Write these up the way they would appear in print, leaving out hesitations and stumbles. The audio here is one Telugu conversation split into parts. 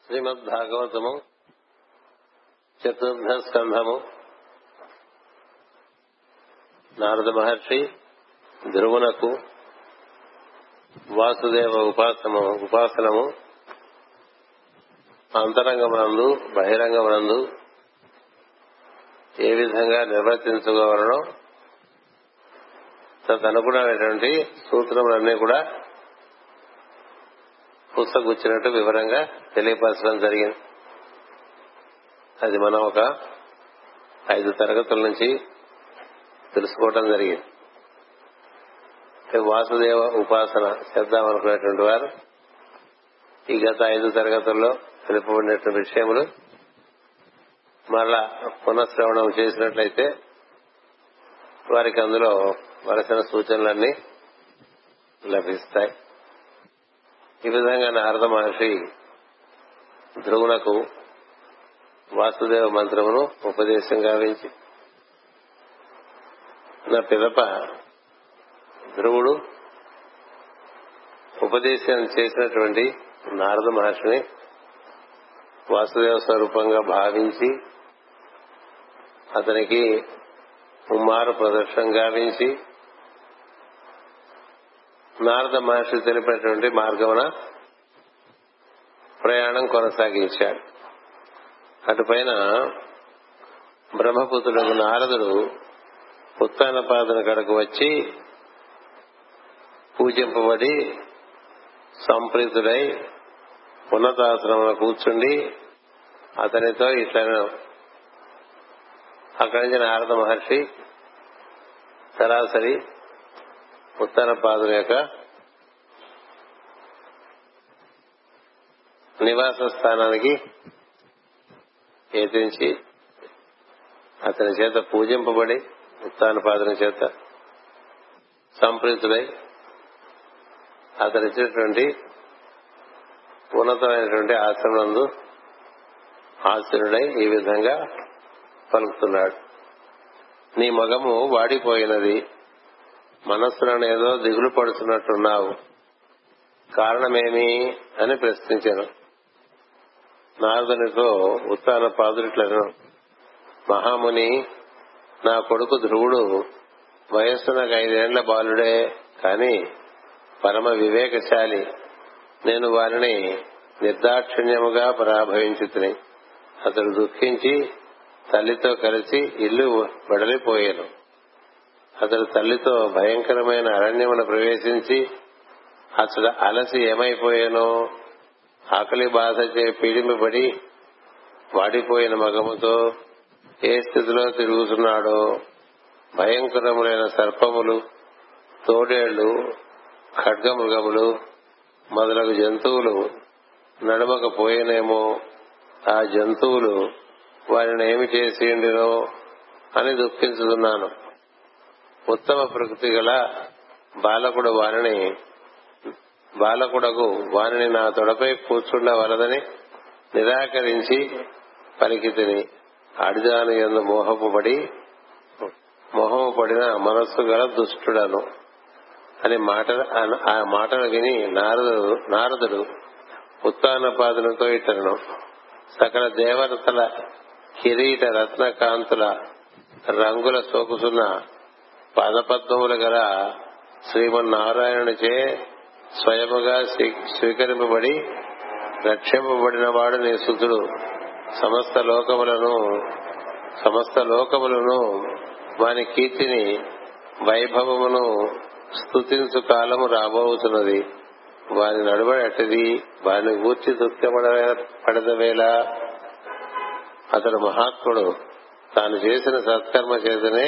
శ్రీమద్భాగవతము చతుర్థ స్కంధము. నారద మహర్షి ధ్రువునకు వాసుదేవ ఉపాసనము అంతరంగమునందు బహిరంగమునందు ఏ విధంగా నిర్వర్తించుకోవాలనో తదనుగుణమైనటువంటి సూత్రములన్నీ కూడా పుస్తకూర్చినట్టు వివరంగా తెలియపరచడం జరిగింది. అది మనం ఒక 5 తరగతుల నుంచి తెలుసుకోవడం జరిగింది. వాసుదేవ ఉపాసన చేద్దామనుకునేటువంటి వారు ఈ గత 5 తరగతుల్లో తెలుపబడినటువంటి విషయములు మరలా పునఃశ్రవణం చేసినట్లయితే వారికి అందులో వలసిన సూచనలన్నీ లభిస్తాయి. ఈ విధంగా నారద మహర్షి ధ్రువునకు వాసుదేవ మంత్రమును ఉపదేశం గావించి నా పిదప ధ్రువుడు ఉపదేశం చేసినటువంటి నారద మహర్షిని వాసుదేవ స్వరూపంగా భావించి అతనికి ముమ్మారు ప్రదర్శన గావించి నారద మహర్షి తెలిపినటువంటి మార్గమున ప్రయాణం కొనసాగించాడు. అటుపైన బ్రహ్మపుత్రుడు నారదుడు ఉత్తానపాదన కడకు వచ్చి పూజింపబడి సంప్రీతుడై ఉన్నతాశ్రమంలో కూర్చుండి అతనితో ఇట్లను అక్కడి నుంచి నారద మహర్షి సరాసరి ఉత్తానపాదుని యొక్క నివాస స్థానానికి ఏతించి అతని చేత పూజింపబడి ఉత్తానపాదుని చేత సంప్రీతుడై అతనిచ్చినటువంటి ఉన్నతమైనటువంటి ఆశ్రమందు ఆశ్రయుడై ఈ విధంగా పలుకుతున్నాడు. నీ మొగము వాడిపోయినది, మనస్సులోనేదో దిగులు పడుతున్నట్టున్నావు, కారణమేమి అని ప్రశ్నించాను. నారదునితో ఉత్తానపాదుడిట్లను, మహాముని, నా కొడుకు ధ్రువుడు వయస్సునకు 5 ఏళ్ల బాలుడే, కాని పరమ వివేకశాలి. నేను వారిని నిర్దాక్షిణ్యముగా పరాభవించుతుని. అతడు దుఃఖించి తల్లితో కలిసి ఇల్లు వెడలిపోయాను. అతడు తల్లితో భయంకరమైన అరణ్యమును ప్రవేశించి అతడు అలసి ఏమైపోయానో, ఆకలి బాధచే పీడింపబడి వాడిపోయిన మగముతో ఏ స్థితిలో తిరుగుతున్నాడో, భయంకరములైన సర్పములు, తోడేళ్లు, ఖడ్గమృగములు మొదలగు జంతువులు నడమకపోయేనేమో, ఆ జంతువులు వారిని ఏమి చేసిండినో అని దుఃఖించుతున్నాను. ఉత్తమ ప్రకృతి గల బాలకుడకు వారిని నా తొడపై కూర్చుండవలదని నిరాకరించి పలికితిని. ఆడిదాని యందు మోహము పడిన మనస్సు గల దుష్టుడను అని ఆ మాటలు విని నారదుడు ఉత్తానపాదునితో ఇతరును, సకల దేవతల కిరీట రత్నకాంతుల రంగుల సోకుసున్న పాదపద్మములు గల శ్రీమన్నారాయణునిచే స్వయముగా స్వీకరింపబడి రక్షింపబడిన వాడు నీ సుతుడు. సమస్త లోకములను వాని కీర్తిని వైభవమును స్తుతించు కాలము రాబోతున్నది. వాని నడుబడి అట్టిది, వాని గూర్చి దుఃఖపడదవేళ. అతడు మహాత్ముడు, తాను చేసిన సత్కర్మ చేతనే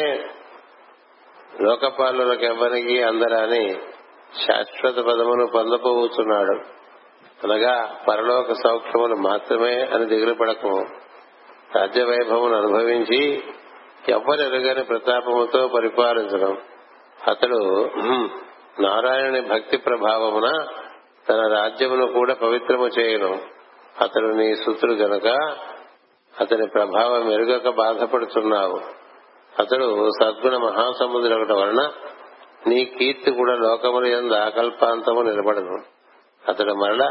లోకపాలులకెవ్వరికి అందరాని శాశ్వత పదమును పొందపోతున్నాడు. అనగా పరలోక సౌఖ్యములు మాత్రమే అని దిగులు పడకము. రాజ్య వైభవమును అనుభవించి ఎవ్వరెరుగని ప్రతాపముతో పరిపాలించడం. అతడు నారాయణుని భక్తి ప్రభావమున తన రాజ్యమును కూడా పవిత్రము చేయను. అతడు నీ సుతుడు గనక అతని ప్రభావం మెరుగక బాధపడుతున్నావు. అతడు సద్గుణ మహాసముద్రుడు వలన నీ కీర్తి కూడా లోకముల యందు ఆకల్పాంతము నిలబడను. అతడు మరలా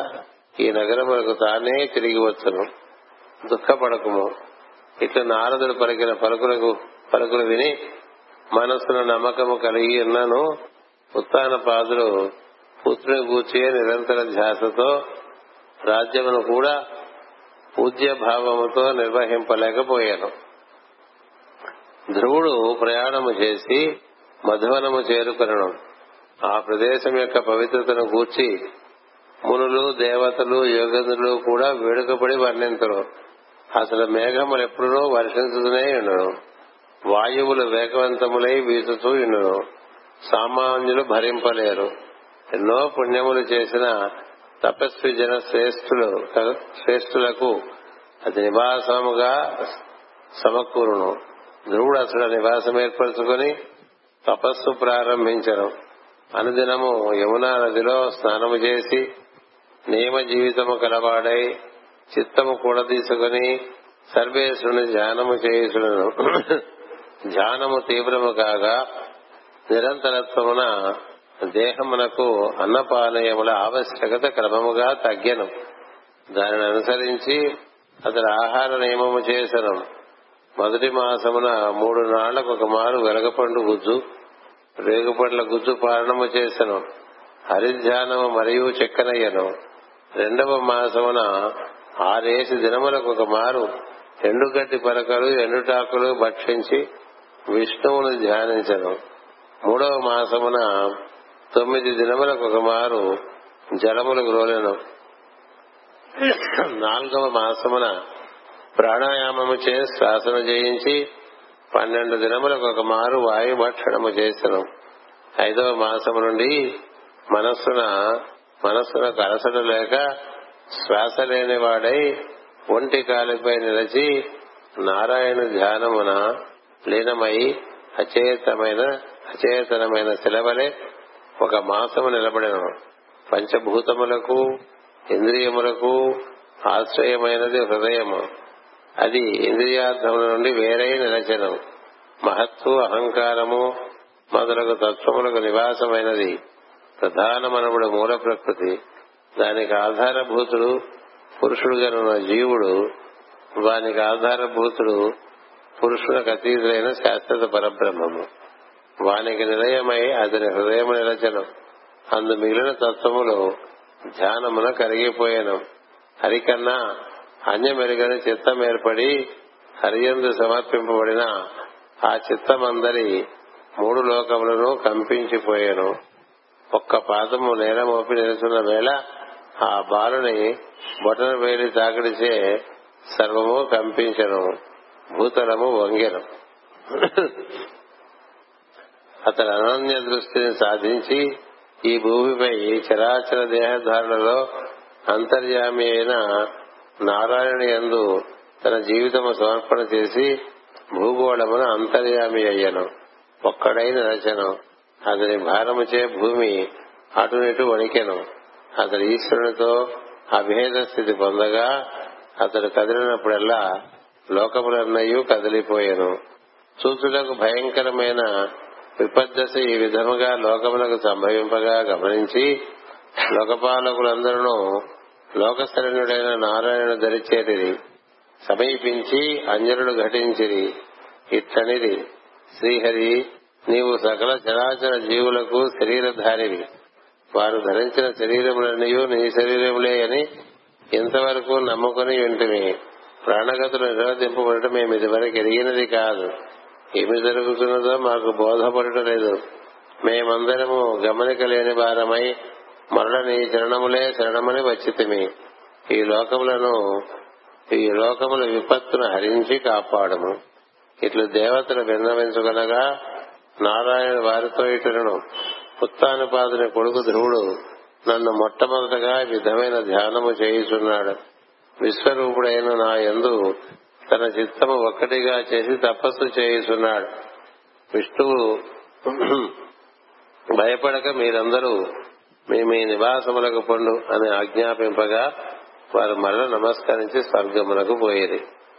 ఈ నగరములకు తానే తిరిగి వచ్చును, దుఃఖపడకుము. ఇట్లా నారదుడు పలికిన పలుకులు విని మనస్సున నమ్మకము కలిగి ఉన్నను ఉత్తానపాదుడు పుత్రుని గూర్చియే నిరంతర ధ్యాసతో రాజ్యమును కూడా పూజ్య భావముతో నిర్వహింపలేకపోయాను. ధ్రువుడు ప్రయాణము చేసి మధువనము చేరుకొనెను. ఆ ప్రదేశం యొక్క పవిత్రతను గూర్చి మునులు, దేవతలు, యోగేంద్రులు కూడా వేడుకపడి వర్ణింతురు. అసలు మేఘములు ఎప్పుడూ వర్షించుతూనే ఉండును, వాయువులు వేగవంతములై వీసుతూ ఉండును, సామాన్యులు భరింపలేరు. ఎన్నో పుణ్యములు చేసిన తపస్వి జన శ్రేష్ఠులకు అది నివాసముగా సమకూరును. ధ్రువుడు అసలు నివాసం ఏర్పరచుకుని తపస్సు ప్రారంభించను. అనుదినము యమునా నదిలో స్నానము చేసి నియమ జీవితము కలవాడై చిత్తము కూడా తీసుకుని సర్వేశ్వరుని ధ్యానము చేయుచును. ధ్యానము తీవ్రము కాగా నిరంతరత్వమున దేహమునకు అన్నపానయముల ఆవశ్యకత క్రమముగా తగ్గెను. దానిని అనుసరించి అతడు ఆహార నియమము చేసెను. మొదటి మాసమున 3 నాళ్లకు ఒక మారు వెలగపండు గుజ్జు, రేగుపండ్ల గుజ్జు పారణము చేసెను. హరిధ్యానము మరియు చెక్కనయ్యను. 2వ మాసమున 6 దినములకు ఒక మారు ఎండుగడ్డి పరకలు, ఎండుటాకులు భక్షించి విష్ణువును ధ్యానించెను. 3వ మాసమున 9 దినములకు ఒక మారు జలములు గ్రోలెను. 4వ మాసమున ప్రాణాయామము చే శ్వాసను జయించి 12 దినములకు ఒక మారు వాయుభక్షణము చేసెను. 5వ మాసము నుండి మనస్సునకు అలసట లేక శ్వాస లేనివాడై ఒంటి కాలిపై నిలిచి నారాయణ ధ్యానమున లీనమై అచేతనమైన శిలవలే 1 మాసము నిలబడెను. పంచభూతములకు, ఇంద్రియములకు ఆశ్రయమైనది హృదయము. అది ఇంద్రియార్థముల నుండి వేరై నిలచెను. మహత్తు, అహంకారము మొదలగు తత్వములకు నివాసమైనది ప్రధానమనబడు మూల ప్రకృతి. దానికి ఆధారభూతుడు పురుషుడుగానున్న జీవుడు, వానికి ఆధారభూతుడు పురుషులకు అతీతులైన శాశ్వత పరబ్రహ్మము. వానికి నిలయమై అతని హృదయము నిలచెను. అందు మిగిలిన తత్వములు ధ్యానమున కరిగిపోయాను. హరికన్నా అన్యమెరుగని చిత్తం ఏర్పడి హరియందు సమర్పింపబడిన ఆ చిత్తమందరి 3 లోకములను కంపించిపోయాను. 1 పాదము నేల మోపి నిలుచున్న వేళ ఆ బాలుని బొటన వేలి తాకిడిచే సర్వము కంపించెను, భూతలము వంగెను. అతడు అనన్య దృష్టిని సాధించి ఈ భూమిపై చరాచర దేహధారణలో అంతర్యామి అయిన నారాయణుని యందు తన జీవితము సమర్పణ చేసి భూగోళమున అంతర్యామి అయ్యను. ఒక్కడై నిలచెను. అతని భారముచే భూమి అటునిటు వణికెను. అతడు ఈశ్వరునితో అభేద స్థితి పొందగా అతడు కదిలినప్పుడల్లా లోకములన్నయూ కదిలిపోయెను. చూచుటకు భయంకరమైన విపద్దశ ఈ విధముగా లోకములకు సంభవింపగా గమనించి లోకపాలకులందరూ లోకశరణుడైన నారాయణుడు దరిచేరిరి. సమీపించి అంజనుడు ఘటించిరి. ఇట్లనిది, శ్రీహరి, నీవు సకల చరాచర జీవులకు శరీరధారివి. వారు ధరించిన శరీరములన్నయూ నీ శరీరములే అని ఇంతవరకు నమ్ముకుని ఉంటిమి. ప్రాణగతులు నిరోధింపబడటం మేము ఇదివరకు ఎరిగినది కాదు. ఏమి జరుగుతున్నదో మాకు బోధపడటలేదు. మేమందరము గమనిక లేని వారమై మరల నీ చరణములే శరణమని వచ్చితిమి. ఈ లోకముల విపత్తును హరించి కాపాడము. ఇట్లు దేవతలు విన్నవించుకొనగా నారాయణుడు వారితో ఇటును, ఉత్తానపాదుని కొడుకు ధ్రువుడు నన్ను మొట్టమొదటగా విధమైన ధ్యానము చేయుచున్నాడు. విశ్వరూపుడైన నా యందు తన చిత్తము ఒక్కటిగా చేసి తపస్సు చేయుచున్నాడు. విష్ణువు భయపడక మీరందరూ మీ నివాసములకు పొండు అని ఆజ్ఞాపింపగా వారు మరల నమస్కరించి స్వర్గమునకు పోయేది.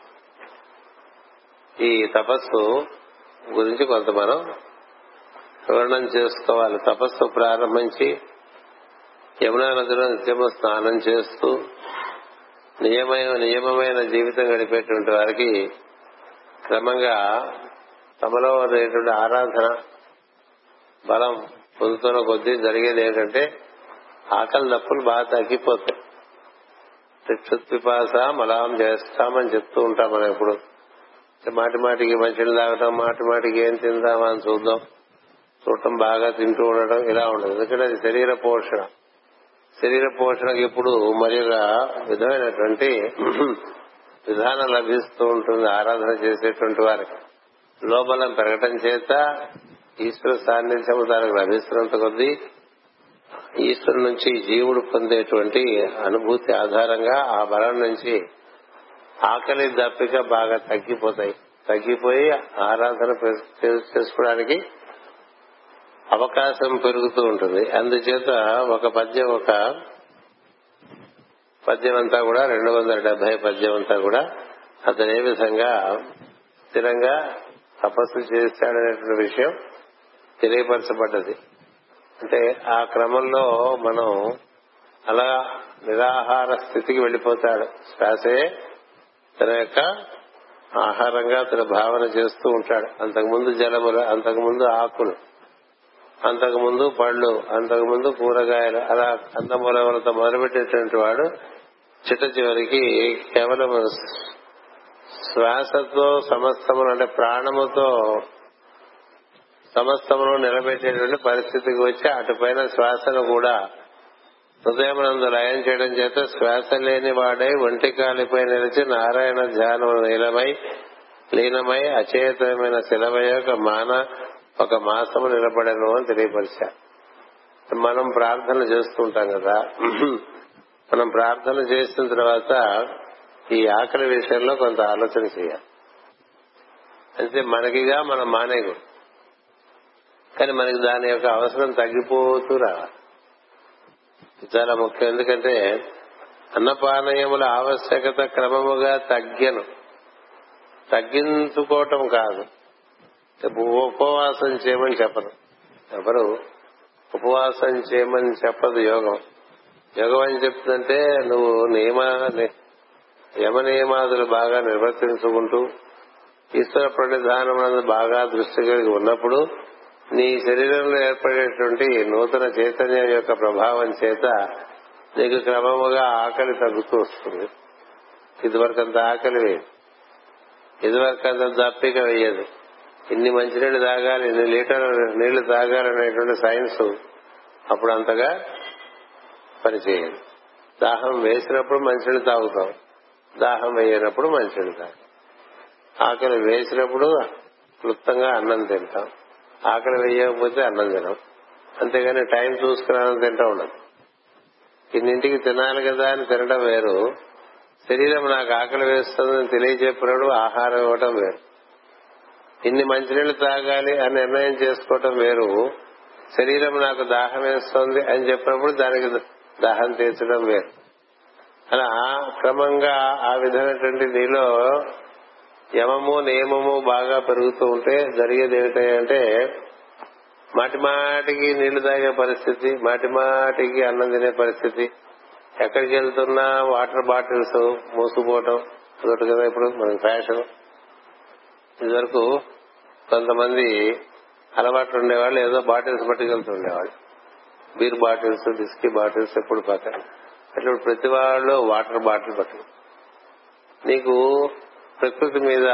ఈ తపస్సు గురించి కొంత మనం వివరణం చేసుకోవాలి. తపస్సు ప్రారంభించి యమునా నదిలో నిత్యము స్నానం చేస్తూ నియమమైన జీవితం గడిపేటువంటి వారికి క్రమంగా తమలో ఉండేటువంటి ఆరాధన బలం పొందుతున్న కొద్దీ జరిగేది ఏంటంటే ఆకలి దప్పులు బాగా తగ్గిపోతాయి. పిపాస మలాం చేస్తామని చెప్తూ ఉంటాం మనం. ఎప్పుడు మాటి మాటికి మంచిని తాగటం, మాటి మాటికి ఏం తిందామా అని చూడటం, బాగా తింటూ ఉండటం ఇలా ఉండదు. ఎందుకంటే అది శరీర పోషణకు ఇప్పుడు మరి ఒక విధమైనటువంటి విధానం లభిస్తూ ఉంటుంది. ఆరాధన చేసేటువంటి వారికి లోబలం పెరగటం చేత ఈశ్వర సాన్నిధ్యము దానికి లభిస్తున్నంత కొద్దీ ఈశ్వరు నుంచి జీవుడు పొందేటువంటి అనుభూతి ఆధారంగా ఆ బలం నుంచి ఆకలి దప్పిక బాగా తగ్గిపోయి ఆరాధన చేసుకోవడానికి అవకాశం పెరుగుతూ ఉంటుంది. అందుచేత ఒక పద్యం అంతా కూడా 270 పద్యం అంతా కూడా అతను ఏ విధంగా స్థిరంగా తపస్సు చేశాడనేటువంటి విషయం తెలియపరచబడ్డది. అంటే ఆ క్రమంలో మనం అలా నిరాహార స్థితికి వెళ్లిపోతాడు. శ్వాసే తన యొక్క ఆహారంగా తన భావన చేస్తూ ఉంటాడు. అంతకుముందు జలములు, అంతకుముందు ఆకులు, అంతకుముందు పళ్ళు, అంతకుముందు కూరగాయలు, అలా కందమూలములతో మొదలుపెట్టేటువంటి వాడు చిట్ట చివరికి కేవలం శ్వాసతో సమస్తమును అంటే ప్రాణముతో సమస్తమును నిలబెట్టేటువంటి పరిస్థితికి వచ్చి అటుపైన శ్వాసను కూడా హృదయమునందు లయం చేయడం చేత శ్వాస లేని వాడై ఒంటికాలిపై నిలిచి నారాయణ ధ్యానము లీనమై అచేతమైన శిలవయ ఒక మాసము నిలబడను అని తెలియపరిచారు. మనం ప్రార్థన చేస్తుంటాం కదా, మనం ప్రార్థన చేసిన తర్వాత ఈ ఆకలి విషయంలో కొంత ఆలోచన చేయాలి. అంటే మనకిగా మనం మానేయకూడదు, కానీ మనకి దాని యొక్క అవసరం తగ్గిపోతూ రావాలి. చాలా ముఖ్యం. ఎందుకంటే అన్నపానయముల ఆవశ్యకత క్రమముగా తగ్గించుకోవటం కాదు. ఉపవాసం చేయమని చెప్పరు. ఎవరు ఉపవాసం చేయమని చెప్పదు యోగం. యోగం అని చెప్తుందంటే నువ్వు యమ నియమాదులు బాగా నిర్వర్తించుకుంటూ ఈశ్వర ప్రణిధానం బాగా దృష్టి కలిగి ఉన్నప్పుడు నీ శరీరంలో ఏర్పడేటువంటి నూతన చైతన్యం యొక్క ప్రభావం చేత నీకు క్రమముగా ఆకలి తగ్గుతూ వస్తుంది. ఇదివరకంత ఆకలి వేయదు, ఇదివరకంత దప్పిక వేయదు. ఇన్ని మంచినీళ్ళు తాగాలి, ఇన్ని లీటర్ల నీళ్లు తాగాలనేటువంటి సైన్స్ అప్పుడు అంతగా పనిచేయదు. దాహం వేసినప్పుడు మంచినీళ్ళు తాగుతాం, దాహం వేయనప్పుడు మంచినీళ్ళు తాగుతాం. ఆకలి వేసినప్పుడు క్లుప్తంగా అన్నం తింటాం, ఆకలి వేయకపోతే అన్నం తినం. అంతేగాని టైం చూసుకుని అన్నం తింటా ఉండదు. ఇన్నింటికి తినాలి కదా అని తినడం వేరు, శరీరం నాకు ఆకలి వేస్తుందని తెలియజెప్పినప్పుడు ఆహారం ఇవ్వటం వేరు. ఇన్ని మంచినీళ్లు తాగాలి అని నిర్ణయం చేసుకోవటం వేరు, శరీరం నాకు దాహం వేస్తోంది అని చెప్పినప్పుడు దానికి దాహం తీర్చడం వేరు. అలా క్రమంగా ఆ విధమైనటువంటి నీలో యమము నియమము బాగా పెరుగుతూ ఉంటే జరిగేది ఏమిటంటే మాటి మాటికి నీళ్లు తాగే పరిస్థితి, మాటి మాటికి అన్నం తినే పరిస్థితి, ఎక్కడికి వెళ్తున్నా వాటర్ బాటిల్స్ మోసుకుపోవటం అదొకటి కదా ఇప్పుడు మనకి ఫ్యాషన్. ఇదివరకు కొంతమంది అలవాట్లు ఉండేవాళ్ళు ఏదో బాటిల్స్ పట్టుకెళ్తూ ఉండేవాళ్ళు, బీర్ బాటిల్స్, విస్కీ బాటిల్స్ ఎప్పుడు పక్కన. అట్లా ప్రతి వాళ్ళు వాటర్ బాటిల్ పట్టుకు. నీకు ప్రకృతి మీద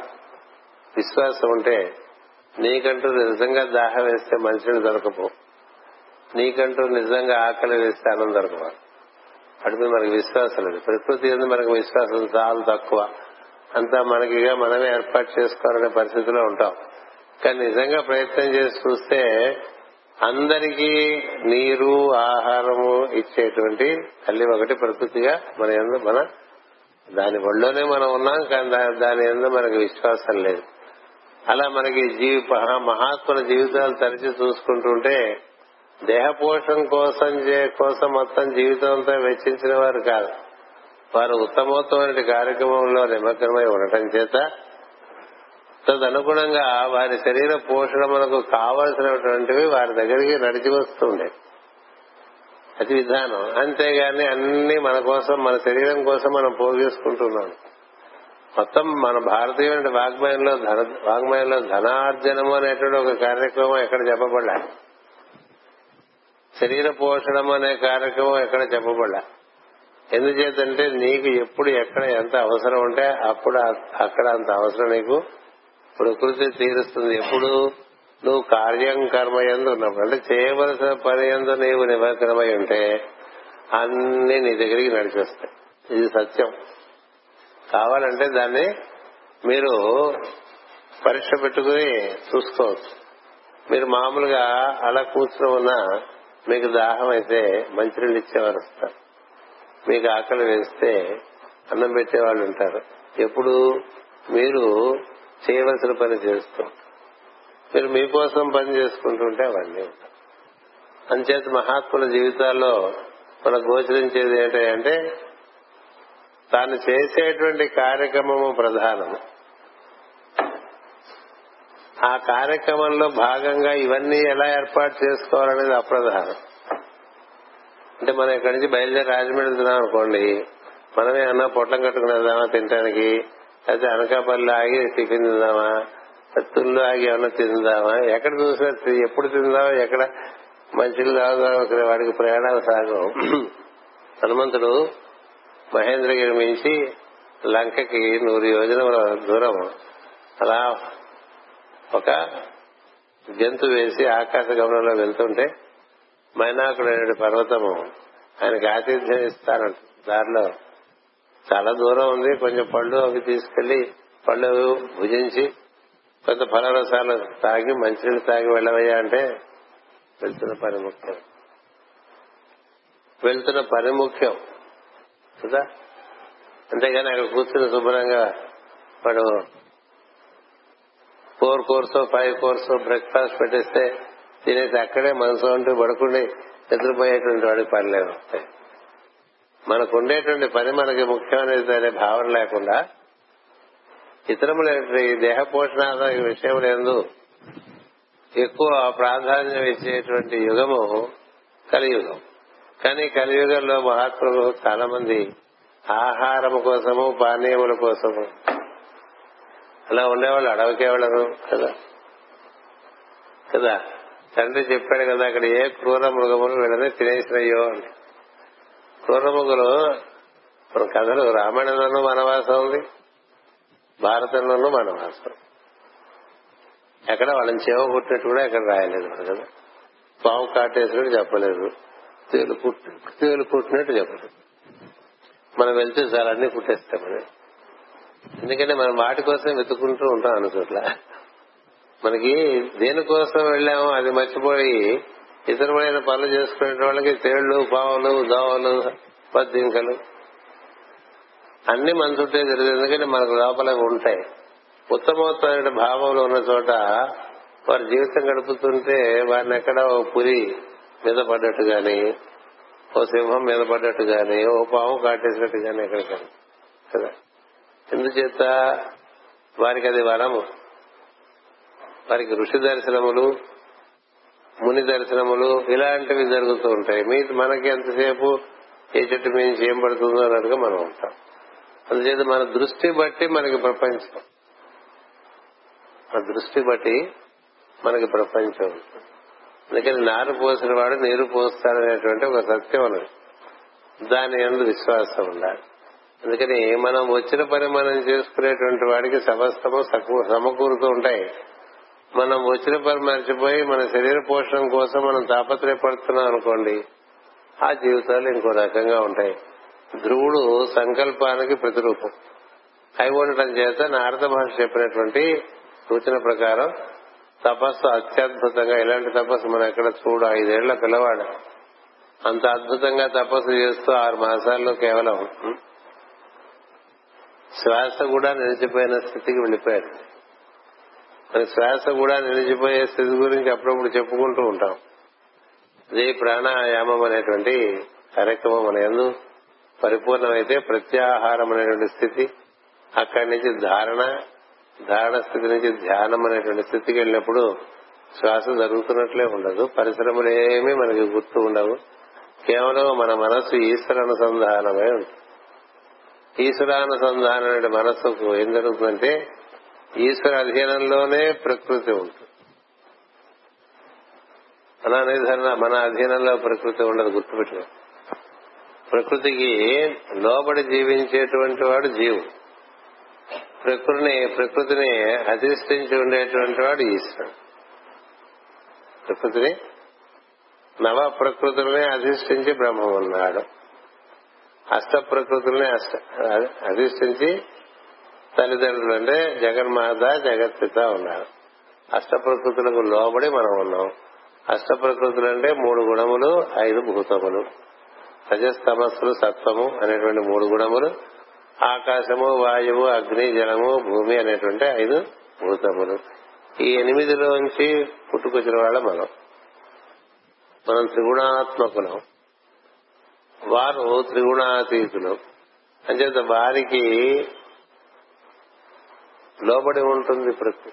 విశ్వాసం ఉంటే నీకంటూ నిజంగా దాహం వేస్తే మంచినీళ్ళు దొరకపో, నీకంటూ నిజంగా ఆకలి వేస్తే అన్నం దొరకవాలి. అటు మీద మనకి విశ్వాసం లేదు. ప్రకృతి మీద మనకు విశ్వాసం చాలా తక్కువ. అంతా మనకిగా మనమే ఏర్పాటు చేసుకోవాలనే పరిస్థితిలో ఉంటాం. కానీ నిజంగా ప్రయత్నం చేసి చూస్తే అందరికీ నీరు ఆహారము ఇచ్చేటువంటి తల్లి ఒకటి ప్రకృతిగా మన దాని ఒళ్ళోనే మనం ఉన్నాం. కానీ దాని యందు మనకు విశ్వాసం లేదు. అలా మనకి మహాత్ముల జీవితాలు తరిచి చూసుకుంటుంటే దేహ పోషణ కోసం మొత్తం జీవితంతో వెచ్చించిన వారు కాదు. వారు ఉత్తమోత్తమైన కార్యక్రమంలో నిమగ్నమై ఉండటం చేత తదనుగుణంగా వారి శరీర పోషణ మనకు కావలసినటువంటివి వారి దగ్గరికి నడిచి వస్తుండే. అది విధానం. అంతేగాని అన్ని మన కోసం, మన శరీరం కోసం మనం పోగేసుకుంటున్నాం. మొత్తం మన భారతీయుల వాగ్మయంలో ధనార్జనము అనేటువంటి ఒక కార్యక్రమం ఎక్కడ చెప్పబడలే. శరీర పోషణం అనే కార్యక్రమం ఎక్కడ చెప్పబడలే. ఎందుచేతంటే నీకు ఎప్పుడు ఎక్కడ ఎంత అవసరం ఉంటే అప్పుడు అక్కడ అంత అవసరం నీకు ప్రకృతి తీరుస్తుంది. ఎప్పుడు నువ్వు కార్యం కర్మయందు ఉన్నప్పుడు, అంటే చేయవలసిన పని యందు నీవు నిమగ్నమై ఉంటే అన్ని నీ దగ్గరికి నడిచొస్తాయి. ఇది సత్యం. కావాలంటే దాన్ని మీరు పరీక్ష పెట్టుకుని చూసుకోవచ్చు. మీరు మామూలుగా అలా కూర్చుని ఉన్నా మీకు దాహం అయితే మంచినీళ్ళు ఇచ్చేవారు వస్తారు, మీకు ఆకలి వేస్తే అన్నం పెట్టేవాళ్ళు ఉంటారు. ఎప్పుడు మీరు చేయవలసిన పని చేస్తూ మీరు మీకోసం పని చేసుకుంటుంటే అవన్నీ ఉంటాయి. అంచేత మహాత్ముల జీవితాల్లో మనకు గోచరించేది ఏంటంటే తాను చేసేటువంటి కార్యక్రమము ప్రధానం. ఆ కార్యక్రమంలో భాగంగా ఇవన్నీ ఎలా ఏర్పాటు చేసుకోవాలనేది అప్రధానం. అంటే మనం ఇక్కడి నుంచి బయలుదేరి రాజమండ్రి వెళ్తున్నాం అనుకోండి, మనమే అన్నా పొట్లం కట్టుకుని వెళ్దామా తినడానికి, అయితే అనకాపల్లి ఆగి టిఫిన్ తిందామా, తుళ్ళు ఆగి ఏమన్నా తిందామా, ఎక్కడ చూసినా ఎప్పుడు తిందామా, ఎక్కడ మంచిలు తాగుదాం, వాడికి ప్రయాణాలు సాగం. హనుమంతుడు మహేంద్రగిరి మించి లంకకి 100 యోజనముల దూరం అలా ఒక జంతు వేసి ఆకాశ గమనంలో వెళ్తుంటే మైనాకుడు అనే పర్వతము ఆయనకి ఆతిథ్యం ఇస్తానంట. దారిలో చాలా దూరం ఉంది, కొంచెం పళ్ళు అవి తీసుకెళ్లి పళ్ళు భుజించి కొంత ఫలరసాలు తాగి మంచినీళ్ళు తాగి వెళ్ళవయ్యా అంటే వెళ్తున్న పని ముఖ్యం కదా. అంతేగాని అక్కడ కూర్చుని శుభ్రంగా వాడు 4 కోర్సో 5 కోర్సో బ్రేక్ఫాస్ట్ పెట్టేస్తే తినేసి అక్కడే మనసు అంటూ పడుకుని నిద్రపోయేటువంటి వాడికి పని లేదు. మనకు ఉండేటువంటి పని మనకి ముఖ్యమైనది అనే భావన లేకుండా ఇతరముల దేహ పోషణ విషయములందు ఎక్కువ ప్రాధాన్యం ఇచ్చేటువంటి యుగము కలియుగం. కానీ కలియుగంలో మహాత్ములు చాలా మంది ఆహారము కోసము పానీయముల కోసము అలా ఉండేవాళ్ళు అడవికే వెళ్ళరు కదా. తండ్రి చెప్పాడు కదా, అక్కడ ఏ క్రూర మృగములు వీళ్ళని తినేసినయ్యో అని. క్రూర మృగములు మన కథలు రామాయణంలోనూ వనవాసం ఉంది, భారతంలోనూ వనవాసం. ఎక్కడ వాళ్ళని చేవ కుట్టినట్టు కూడా ఎక్కడ రాయలేదు మన కదా. పాము కాటేసినట్టు చెప్పలేదు, తేలు కుట్టినట్టు చెప్పలేదు. మనం వెళ్తే చాలా అన్ని కుట్టేస్తాం మనం. ఎందుకంటే మనం వాటి కోసం వెతుక్కుంటూ ఉంటాం అన్న చోట్ల. మనకి దేనికోసం వెళ్ళామో అది మర్చిపోయి ఇతరమైన పనులు చేసుకునే వాళ్ళకి తేళ్లు, పావులు, దోవలు, పద్దింకలు అన్ని మన చుట్టే జరుగుతుంది. ఎందుకంటే మనకు లోపల ఉంటాయి. ఉత్తమోత్తమైన భావంలో ఉన్న చోట వారి జీవితం గడుపుతుంటే వారిని ఎక్కడ ఓ పులి మీద పడ్డట్టు గాని, ఓ సింహం మీద పడ్డట్టు గాని, ఓ పాము కాటేసినట్టు గాని ఎక్కడ కదా. ఎందుచేత వారికి అది వరము. వారికి ఋషి దర్శనములు, ముని దర్శనములు ఇలాంటివి జరుగుతూ ఉంటాయి. మనకి ఎంతసేపు ఏ చెట్టు మించి ఏం పడుతుందో అన్నట్టుగా మనం ఉంటాం. అందుచేత మన దృష్టి బట్టి మనకి ప్రపంచం, మనకి ప్రపంచం. అందుకని నారు పోసిన వాడు నీరు పోస్తాడనేటువంటి ఒక సత్యం ఉన్నది. దాని యందు విశ్వాసం ఉండాలి. అందుకని మనం వచ్చిన పని మనం చేసుకునేటువంటి వాడికి సమస్తము సమకూరుతూ ఉంటాయి. మనం వచ్చిన పని మర్చిపోయి మన శరీర పోషణ కోసం మనం తాపత్రయపడుతున్నాం అనుకోండి, ఆ జీవితాలు ఇంకో రకంగా ఉంటాయి. ధ్రువుడు సంకల్పానికి ప్రతిరూపం అయి ఉండటం చేత నారద మహర్షి చెప్పినటువంటి సూచన ప్రకారం తపస్సు అత్యద్భుతంగా, ఇలాంటి తపస్సు మనం ఎక్కడ చూడు. 5 ఏళ్ల పిల్లవాడు అంత అద్భుతంగా తపస్సు చేస్తూ 6 మాసాల్లో కేవలం శ్వాస కూడా నిలిచిపోయిన స్థితికి వెళ్ళిపోయాడు. మన శ్వాస కూడా నిలిచిపోయే స్థితి గురించి అప్పుడప్పుడు చెప్పుకుంటూ ఉంటాం. ఇది ప్రాణాయామం అనేటువంటి కార్యక్రమం మన యందు పరిపూర్ణమైతే ప్రత్యాహారం అనేటువంటి స్థితి, అక్కడి నుంచి ధారణ స్థితి నుంచి ధ్యానం అనేటువంటి స్థితికి వెళ్ళినప్పుడు శ్వాస జరుగుతున్నట్లే ఉండదు, పరిశ్రమలు ఏమీ మనకి గుర్తు ఉండవు. కేవలం మన మనస్సు ఈశ్వరానుసంధానమై ఉంటుంది. ఈశ్వరానుసంధానమైన మనస్సుకు ఏం జరుగుతుందంటే ఈశ్వర అధీనంలోనే ప్రకృతి ఉంటుంది. మన అధీనంలో ప్రకృతి ఉండదు, గుర్తుపెట్టుకో. ప్రకృతికి లోబడి జీవించేటువంటి వాడు జీవుడు. ప్రకృతిని అధిష్ఠించి ఉండేటువంటి వాడు ఈశ్వరుడు. ప్రకృతిని నవ ప్రకృతులనే అధిష్ఠించి బ్రహ్మం ఉన్నాడు. అష్ట ప్రకృతుల్ని అధిష్ఠించి తల్లిదండ్రులు అంటే జగన్మాత జగత్పిత ఉన్నాడు. అష్ట ప్రకృతులకు లోబడి మనం ఉన్నాం. అష్ట ప్రకృతులు అంటే 3 గుణములు 5 భూతములు, రజస్తమస్సులు సత్వము అనేటువంటి 3 గుణములు, ఆకాశము వాయువు అగ్ని జలము భూమి అనేటువంటి 5 భూతములు. ఈ 8లోంచి పుట్టుకొచ్చిన వాళ్ళ మనం త్రిగుణాత్మకులం, వారు త్రిగుణాతీతులు. అంచేత వారికి లోబడి ఉంటుంది ప్రకృతి,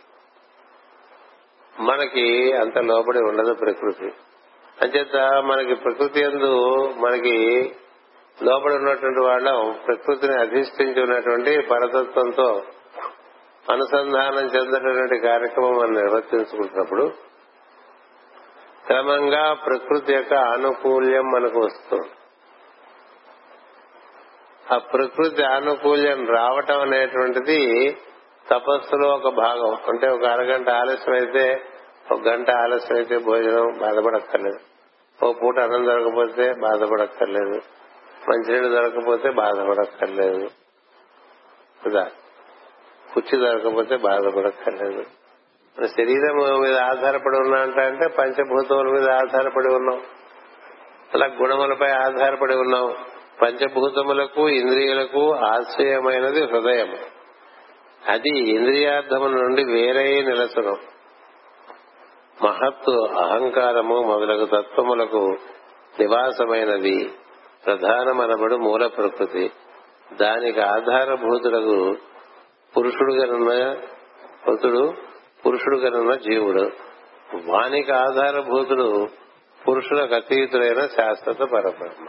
మనకి అంత లోబడి ఉండదు ప్రకృతి. అంచేత మనకి ప్రకృతి యందు మనకి లోబడి ఉన్నటువంటి వాళ్ళం ప్రకృతిని అధిష్ఠించి ఉన్నటువంటి పరతత్వంతో అనుసంధానం చెందినటువంటి కార్యక్రమం మనం నిర్వర్తించుకుంటున్నప్పుడు క్రమంగా ప్రకృతి యొక్క ఆనుకూల్యం మనకు వస్తుంది. ఆ ప్రకృతి ఆనుకూల్యం రావటం అనేటువంటిది తపస్సులో ఒక భాగం. అంటే ఒక అరగంట ఆలస్యం అయితే, 1 గంట ఆలస్యం అయితే భోజనం బాధపడక్కర్లేదు, ఓ పూట అన్నం దొరకపోతే బాధపడక్కర్లేదు, మంచినీళ్ళు దొరకపోతే బాధపడక్కర్లేదు కదా, కుర్చీ దొరకపోతే బాధపడక్కర్లేదు. మన శరీరం మీద ఆధారపడి ఉన్నా అంటే పంచభూతముల మీద ఆధారపడి ఉన్నాం, అలా గుణములపై ఆధారపడి ఉన్నాం. పంచభూతములకు ఇంద్రియులకు ఆశ్రయమైనది హృదయం. అది ఇంద్రియార్థముల నుండి వేరై నిలసును. మహత్తు అహంకారము మొదలగు తత్వములకు నివాసమైనది ప్రధానమనబడు మూల ప్రకృతి. దానికి ఆధారభూతులకు పురుషుడుగనున్న జీవుడు, వానికి ఆధారభూతుడు పురుషులకు అతీతుడైన శాశ్వత పరబ్రహ్మ.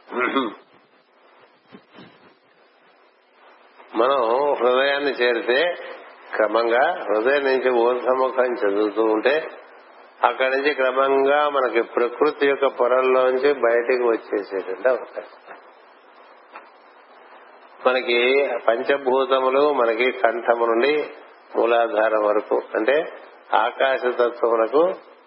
మనం హృదయాన్ని చేరితే క్రమంగా హృదయం నుంచి ఊర్ధముఖం చదువుతూ ఉంటే అక్కడి నుంచి క్రమంగా మనకి ప్రకృతి యొక్క పొరల్లోంచి బయటికి వచ్చేసేటువంటి అవకాశం. మనకి పంచభూతములు మనకి కంఠము నుండి మూలాధారం వరకు, అంటే ఆకాశతత్వములకు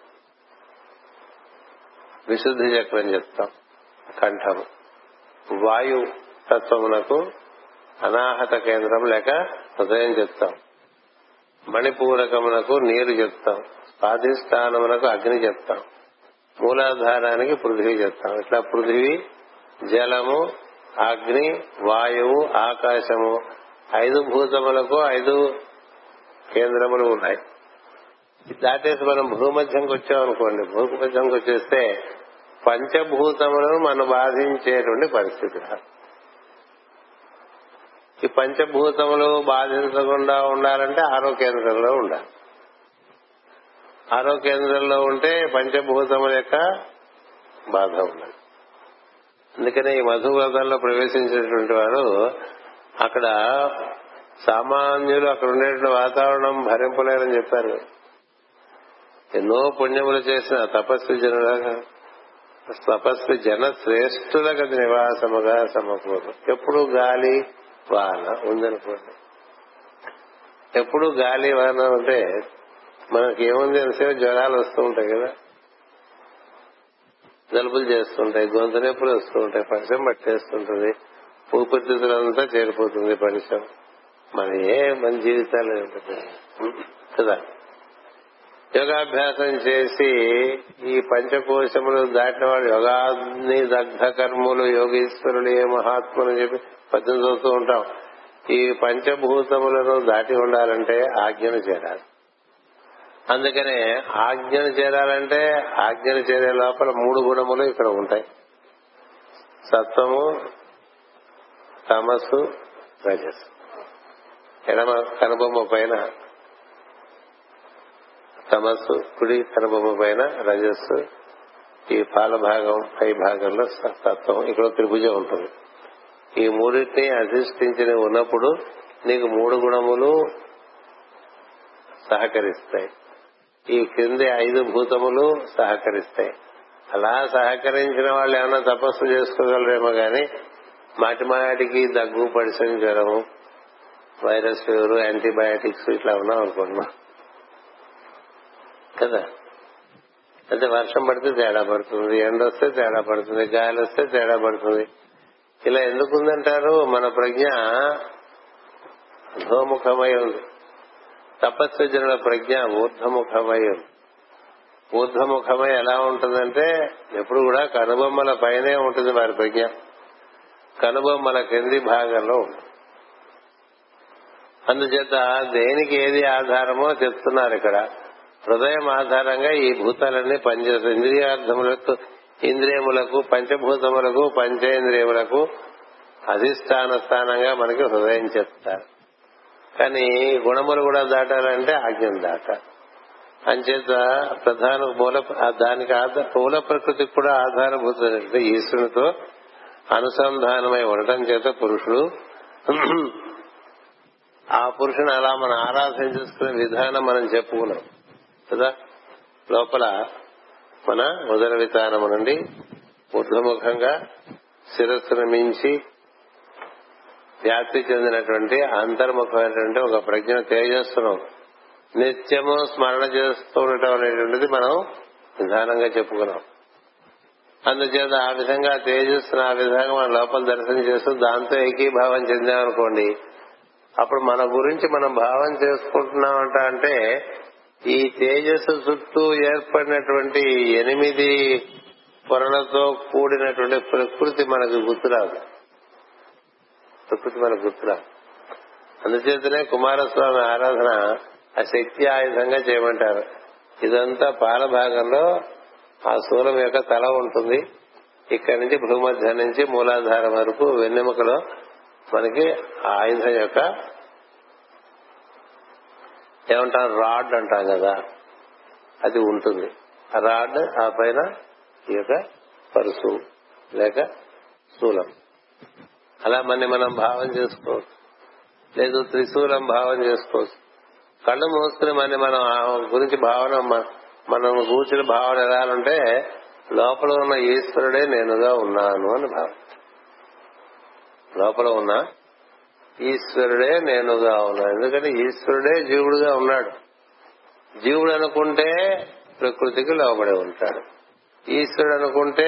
విశుద్ధి చక్రం చెప్తాం కంఠము, వాయు తత్వమునకు అనాహత కేంద్రం లేక హృదయం చెప్తాం, మణిపూరకమునకు నీరు చెప్తాం, స్వాధిష్టానమునకు అగ్ని చెప్తాం, మూలాధారానికి పృథివీ చెప్తాం. ఇట్లా పృథివీ, జలము, అగ్ని, వాయువు, ఆకాశము 5 భూతములకు 5 కేంద్రములు ఉన్నాయి. దాటేసి మనం భూమధ్యంకి వచ్చామనుకోండి, భూమధ్యంకి వచ్చేస్తే పంచభూతములను మనం బాధించేటువంటి పరిస్థితి. ఈ పంచభూతములు బాధించకుండా ఉండాలంటే 6వ కేంద్రంలో ఉండాలి. 6వ కేంద్రంలో ఉంటే పంచభూతముల యొక్క బాధ ఉండాలి. అందుకనే ఈ మధువ్రతంలో ప్రవేశించినటువంటి వారు అక్కడ సామాన్యులు అక్కడ ఉండేటువంటి వాతావరణం భరింపలేరని చెప్పారు. ఎన్నో పుణ్యములు చేసిన తపస్వి జన శ్రేష్ఠులకు అది నివాసముగా సమకూరు. ఎప్పుడు గాలి వాన ఉందనుకోండి, ఎప్పుడు గాలి వాన ఉంటే మనకి ఏముంది అనేసి జ్వరాలు వస్తూ ఉంటాయి కదా, జలుబులు చేస్తుంటాయి, గొంతు నొప్పులు వస్తూ ఉంటాయి, పరిశ్రమ పట్టేస్తుంటుంది, ఊపిరితిత్తులంతా చేరిపోతుంది పరిశ్రమ. మన జీవితాలు కదా. యోగాభ్యాసం చేసి ఈ పంచకోశములు దాటిన వాడు యోగాగ్ని దగ్ధ కర్ములు యోగీశ్వరులు ఏ మహాత్ములు చెప్పి 18 చదువుతూ ఉంటాం. ఈ పంచభూతములను దాటి ఉండాలంటే ఆజ్ఞను చేరాలి. అందుకనే ఆజ్ఞను చేరాలంటే ఆజ్ఞను చేరే లోపల 3 గుణములు ఇక్కడ ఉంటాయి: సత్వము, తమస్సు, రజస్సు. ఎడమ కనుబొమ్మ పైన తమస్సు, కుడి కనుబొమ్మ పైన రజస్సు, ఈ పాల భాగం పై భాగంలో తత్వం, ఇక్కడ త్రిభుజం ఉంటుంది. ఈ మూడింటిని అధిష్ఠించి ఉన్నప్పుడు నీకు 3 గుణములు సహకరిస్తాయి. ఈ క్రింది 5 భూతములు సహకరిస్తాయి. అలా సహకరించిన వాళ్ళు ఏమైనా తపస్సు చేసుకోగలరేమో గాని మాటిమాటికి దగ్గు, పడిసని, జ్వరము, వైరస్ ఫీవర్, యాంటీబయాటిక్స్ ఇట్లా ఉన్నాం అనుకుంటున్నాం కదా. అయితే వర్షం పడితే తేడా పడుతుంది, ఎండ వస్తే తేడా పడుతుంది, గాలి వస్తే తేడా పడుతుంది. ఇలా ఎందుకుందంటారు? మన ప్రజ్ఞ అధోముఖమై ఉంది. తపస్సుజనుల ప్రజ్ఞ ఊర్ధముఖమై ఉంది. ఊర్ధముఖమై ఎలా ఉంటుందంటే ఎప్పుడు కూడా కనుబొమ్మల పైనే ఉంటుంది వారి ప్రజ్ఞ, కనుబొమ్మల కింది భాగంలో ఉంటుంది. అందుచేత దేనికి ఏది ఆధారమో చెప్తున్నారు ఇక్కడ. హృదయం ఆధారంగా ఈ భూతాలన్నీ పనిచేస్తాయి. ఇంద్రియములకు, పంచభూతములకు, పంచేంద్రియములకు అధిష్టాన స్థానంగా మనకి హృదయం చెప్తారు. కానీ గుణములు కూడా దాటాలంటే ఆజ్ఞను దాటాలి. అంచేత ప్రధాన దానికి మూల ప్రకృతికి కూడా ఆధారభూతమైనటువంటి ఈశ్వరునితో అనుసంధానమై ఉండటం చేత పురుషుడు, ఆ పురుషుని అలా మనం ఆరాధన చేసుకునే విధానం మనం చెప్పుకున్నాం కదా. లోపల మన ఉదర వితానము నుండి ఊర్ధ్వముఖంగా శిరస్సును మించి వ్యాప్తి చెందినటువంటి అంతర్ముఖమైనటువంటి ఒక ప్రజ్ఞ తేజస్సును నిత్యము స్మరణ చేస్తూ ఉండటం అనేటువంటిది మనం నిదానంగా చెప్పుకున్నాం. అందుచేత ఆ విధంగా తేజస్సును ఆ విధంగా మన లోపల దర్శనం చేస్తూ దాంతో ఏకీభావం చెందామనుకోండి, అప్పుడు మన గురించి మనం భావం చేసుకుంటున్నామంట. అంటే ఈ తేజస్సు చుట్టూ ఏర్పడినటువంటి 8 పొరలతో కూడినటువంటి ప్రకృతి మనకు గుర్తురాదు. అందుచేతనే కుమారస్వామి ఆరాధన ఆ శక్తి ఆయుధంగా చేయమంటారు. ఇదంతా పాల భాగంలో ఆ శూలం యొక్క తల ఉంటుంది. ఇక్కడి నుంచి భూమధ్యం నుంచి మూలాధారం వరకు వెన్నెముకలో మనకి ఆ ఆయుధం యొక్క ఏమంటాం, రాడ్ అంటాం కదా, అది ఉంటుంది. ఆ రాడ్ ఆ పైన ఈ యొక్క పరుసు లేక శూలం. అలా మనం భావం చేసుకోవచ్చు. లేదు త్రిశూలం భావం చేసుకోవచ్చు. కళ్ళు మూసుకుని మనం గురించి భావన, మనం కూర్చుని భావన ఎలా అంటే లోపల ఉన్న ఈశ్వరుడే నేనుగా ఉన్నాను అని భావం. లోపల ఉన్న ఈశ్వరుడే నేనుగా ఉన్నాను. ఎందుకంటే ఈశ్వరుడే జీవుడుగా ఉన్నాడు. జీవుడు అనుకుంటే ప్రకృతికి లోబడి ఉంటాడు. ఈశ్వరుడు అనుకుంటే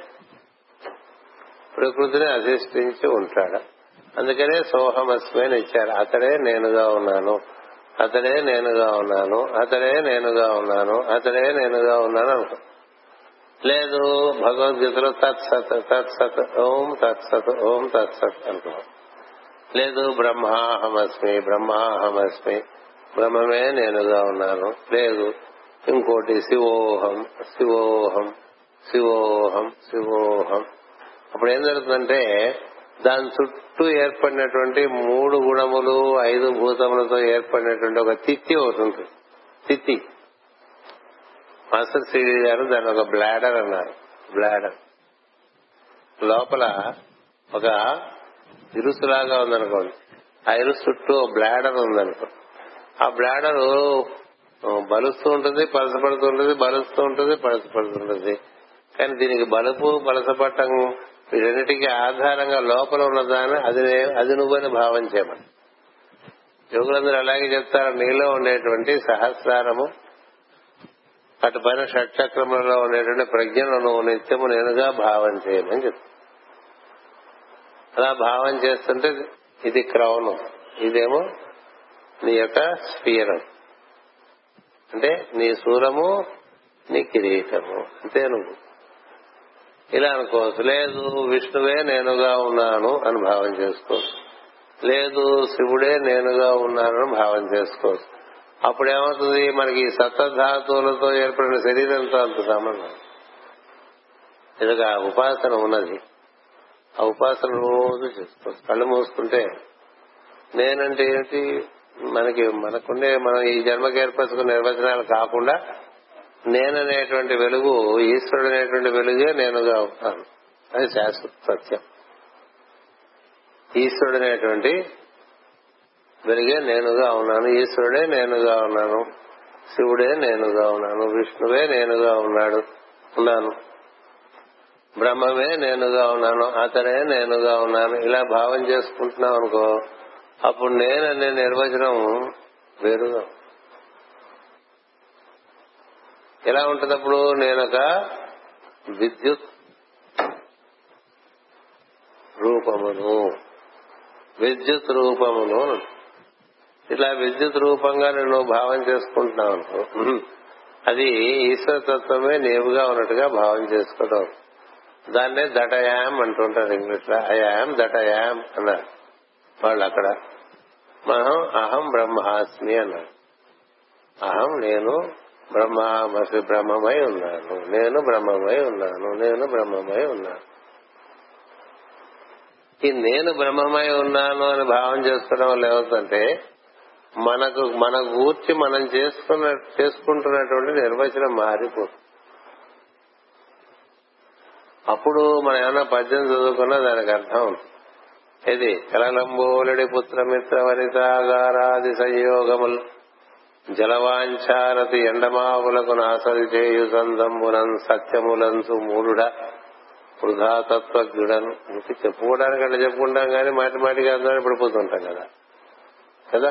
ప్రకృతిని అధిష్ఠించి ఉంటాడు. అందుకనే సోహమస్మి అని ఇచ్చారు. అతడే నేనుగా ఉన్నాను, అతడే నేనుగా ఉన్నాను, అతడే నేనుగా ఉన్నాను, అతడే నేనుగా ఉన్నాను అనుకో. లేదు భగవద్గీతలో తత్సత్ తత్సత్ ఓం తత్సత్ ఓం తత్సత్ అనుకో. లేదు బ్రహ్మాహమస్మి బ్రహ్మాహమస్మి బ్రహ్మమే నేనుగా ఉన్నాను. లేదు ఇంకోటి శివోహం శివోహం శివోహం శివోహం. అప్పుడు ఏం జరుగుతుందంటే దాని చుట్టూ ఏర్పడినటువంటి 3 గుణములు 5 భూతములతో ఏర్పడినటువంటి ఒక తిత్తి ఒకటి ఉంటుంది. తిత్తి మాస్టర్ సిడి గారు దాన్ని ఒక బ్లాడర్ అన్నారు. బ్లాడర్ లోపల ఒక ఇరుసులాగా ఉందనుకోండి. ఆ ఇరుసు చుట్టూ బ్లాడర్ ఉందనుకో. ఆ బ్లాడరు బలుస్తూ ఉంటుంది, పలసపడుతూ ఉంటుంది, బలుస్తూ ఉంటుంది, పలసపడుతుంటుంది. కానీ దీనికి బలుపు పలసపట్టం వీటన్నిటికీ ఆధారంగా లోపల ఉన్నదాన్ని అది నువ్వని భావం చేయమని యోగులందరూ అలాగే చెప్తారు. నీలో ఉండేటువంటి సహస్రారము, అటు పైన షట్చక్రములలో ఉండేటువంటి ప్రజ్ఞను నువ్వు నిత్యము నేనుగా భావం చేయమని చెప్తారు. అలా భావం చేస్తుంటే ఇది క్రౌనం, ఇదేమో నీ యొక్క స్ఫీరం, అంటే నీ శూలము, నీ కిరీటము, అంతే నువ్వు ఇలా అనుకోవచ్చు. లేదు విష్ణువే నేనుగా ఉన్నాను అని భావం చేసుకోవచ్చు. లేదు శివుడే నేనుగా ఉన్నాను అని భావం చేసుకోవచ్చు. అప్పుడేమవుతుంది, మనకి సప్తధాతువులతో ఏర్పడిన శరీరంతో అంత సంబంధం. ఇదిగా ఉపాసన ఉన్నది. ఆ ఉపాసన రోజు చేసుకోవచ్చు. కళ్ళు మూసుకుంటే నేనంటే ఏమిటి, మనకుండే మనం ఈ జన్మకి ఏర్పరచుకున్న నిర్వచనాలు కాకుండా నేననేటువంటి వెలుగు ఈశ్వరుడు అనేటువంటి వెలుగే నేనుగా ఉంటాను. అది శాశ్వత సత్యం. ఈశ్వరుడు అనేటువంటి వెలుగే నేనుగా ఉన్నాను. ఈశ్వరుడే నేనుగా ఉన్నాను. శివుడే నేనుగా ఉన్నాను. విష్ణువే నేనుగా ఉన్నాను. బ్రహ్మమే నేనుగా ఉన్నాను. అతడే నేనుగా ఉన్నాను. ఇలా భావం చేసుకుంటున్నాం అనుకో, అప్పుడు నేననే నిర్వచనం వేరుగా ఎలా ఉంటుంది. అప్పుడు నేనొక విద్యుత్ రూపమును ఇట్లా విద్యుత్ రూపంగా నేను భావం చేసుకుంటున్నావు అనుకో, అది ఈశ్వరతత్వమే నీవుగా ఉన్నట్టుగా భావం చేసుకోవడం. దాన్నే దట్ ఐ యామ్ అంటుంటారు ఇంగ్లీష్ లో. I am that I am అన్నారు వాళ్ళు అక్కడ. మనం అహం బ్రహ్మాస్మి అన్నారు. అహం నేను బ్రహ్మమై ఉన్నాను. నేను బ్రహ్మమై ఉన్నాను. ఈ నేను బ్రహ్మమై ఉన్నాను అని భావం చేసుకోవడం వల్ల ఏమవుతుందంటే మన గూర్చి మనం చేసుకుంటున్నటువంటి నిర్వచనం మారిపోతుంది. అప్పుడు మనం ఏమన్నా పద్యం చదువుకున్నా దానికి అర్థం ఉంటుంది. ఇది కలలంబోలడి పుత్రమిత్ర వనితాగారాది సంయోగములు జలవాంఛారతి ఎండమావులకు నాసరి చేయు సందంబునం సత్యములంచు మూఢ వృధా తత్వజ్ఞుడను. చెప్పుకోవడానికి అంటే చెప్పుకుంటాం కానీ మాటిమాటికి అందరూ పడిపోతుంటాం కదా.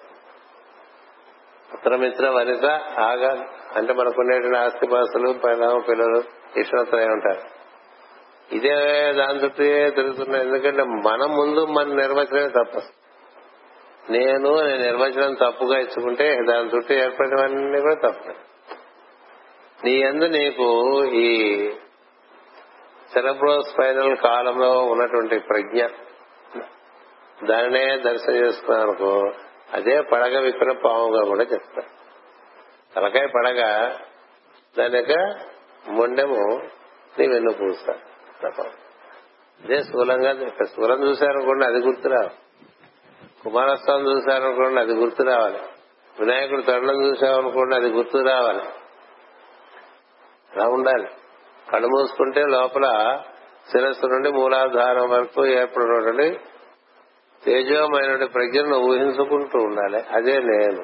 పుత్రమిత్ర వనిత ఆగా అంటే మనకునేటువంటి ఆస్తిపాస్తులు పిల్లలు ఇష్టంతో ఉంటారు. ఇదే దాని చుట్టూ తిరుగుతున్నాయి. ఎందుకంటే మనం ముందు మన నిర్వచనమే తప్పు. నేను నిర్వచనం తప్పుగా ఇచ్చుకుంటే దాని చుట్టూ ఏర్పడినవన్నీ కూడా తప్పు. నీ యందు నీకు ఈ సెరెబ్రోస్పైనల్ కాలంలో ఉన్నటువంటి ప్రజ్ఞ దానినే దర్శనం చేసుకున్నాను అనుకో, అదే పడగ విప్పిన పాముగా కూడా చెప్తారు. తలకాయ పడగ, దాని యొక్క మొండెము నీ వెన్ను పూస్తా. అదే స్థూలంగా స్థూలం చూశారనుకోండి అది గుర్తురావు. కుమారస్వామి చూశారనుకోండి అది గుర్తు రావాలి. వినాయకుడు తొండం చూసామనుకోండి అది గుర్తు రావాలి. అలా ఉండాలి. కళ్ళు మూసుకుంటే లోపల శిరస్సు నుండి మూలాధారం వరకు ఏర్పడినటువంటి తేజోమైనటువంటి ప్రజ్ఞను ఊహించుకుంటూ ఉండాలి. అదే నేను.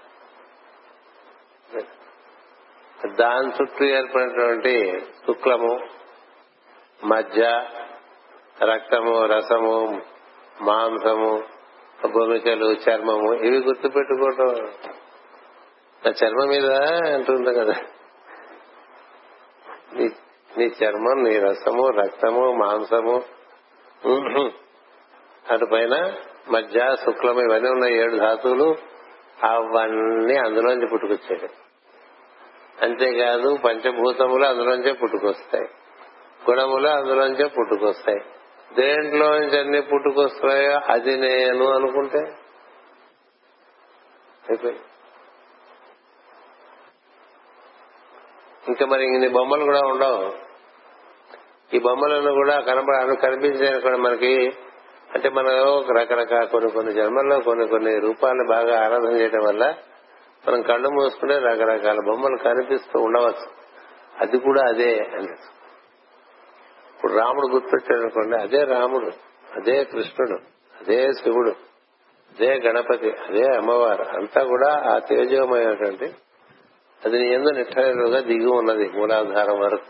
దాని చుట్టూ ఏర్పడినటువంటి శుక్లము, మజ్జ, రక్తము, రసము, మాంసము, గోమికలు, చర్మము, ఇవి గుర్తు పెట్టుకోవటం. ఆ చర్మం మీద అంటుంది కదా, నీ చర్మం, నీ రసము, రక్తము, మాంసము, అటు పైన మధ్య, శుక్లము, ఇవన్నీ ఉన్న 7 ధాతువులు. అవన్నీ అందులోంచి పుట్టుకొచ్చాయి. అంతేకాదు పంచభూతములు అందులోంచే పుట్టుకొస్తాయి. గుణములు అందులోంచే పుట్టుకొస్తాయి. దేంట్లోంచి అన్ని పుట్టుకొస్తాయో అది నేను అనుకుంటే అయిపోయి. ఇంకా మరి ఇన్ని బొమ్మలు కూడా ఉండవు. ఈ బొమ్మలను కూడా కనిపించాయి కూడా మనకి. అంటే మనం రకరకాల కొన్ని జన్మల్లో కొన్ని రూపాలను బాగా ఆరాధన చేయడం వల్ల మనం కళ్ళు మూసుకుంటే రకరకాల బొమ్మలు కనిపిస్తూ ఉండవచ్చు. అది కూడా అదే అని. ఇప్పుడు రాముడు గుర్తొచ్చాడు అనుకోండి, అదే రాముడు, అదే కృష్ణుడు, అదే శివుడు, అదే గణపతి, అదే అమ్మవారు, అంతా కూడా ఆ తేజోమైనటువంటి అది నీ యందు నిట్టలుగా దిగి ఉన్నది మూలాధారం వరకు.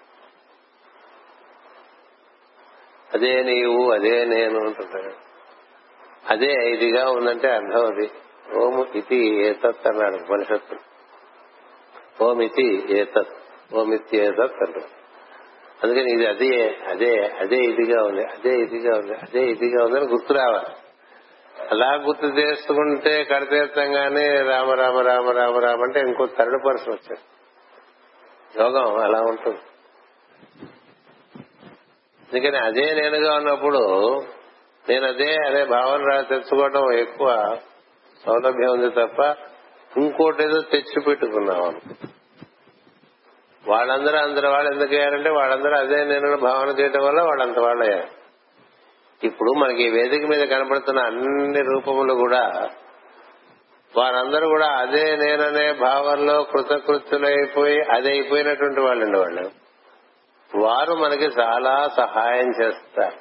అదే నీవు, అదే నేను అంటున్నాడు. అదే ఇదిగా ఉందంటే అర్థం అది. ఓం ఇతి ఏతత్ అన్నాడు ఉపనిషత్తులు. ఓమితి ఏతత్, ఓమిత్యేతత్ అంటారు. అందుకని ఇది అదే ఇదిగా ఉంది, అదే ఇదిగా ఉంది, అదే ఇదిగా ఉంది అని గుర్తు రావాలి. అలా గుర్తు చేసుకుంటే కడితీర్థంగానే రామ రామ రామ రామ రామ అంటే ఇంకో థర్డ్ పర్సన్ వచ్చాడు. యోగం అలా ఉంటుంది. అందుకని అదే నేనుగా ఉన్నప్పుడు నేను అదే భావన తెచ్చుకోవడం ఎక్కువ సౌలభ్యం ఉంది తప్ప ఇంకోటి ఏదో తెచ్చి పెట్టుకున్నాం. వాళ్ళందరూ వాళ్ళు ఎందుకు అయ్యారంటే వాళ్ళందరూ అదే నేను భావన చేయడం వల్ల వాళ్ళంత వాళ్ళు అయ్యారు. ఇప్పుడు మనకి వేదిక మీద కనబడుతున్న అన్ని రూపములు కూడా వారందరూ కూడా అదే నేననే భావంలో కృతకృత్యులైపోయి అది అయిపోయినటువంటి వాళ్ళండి. వారు మనకి చాలా సహాయం చేస్తారు.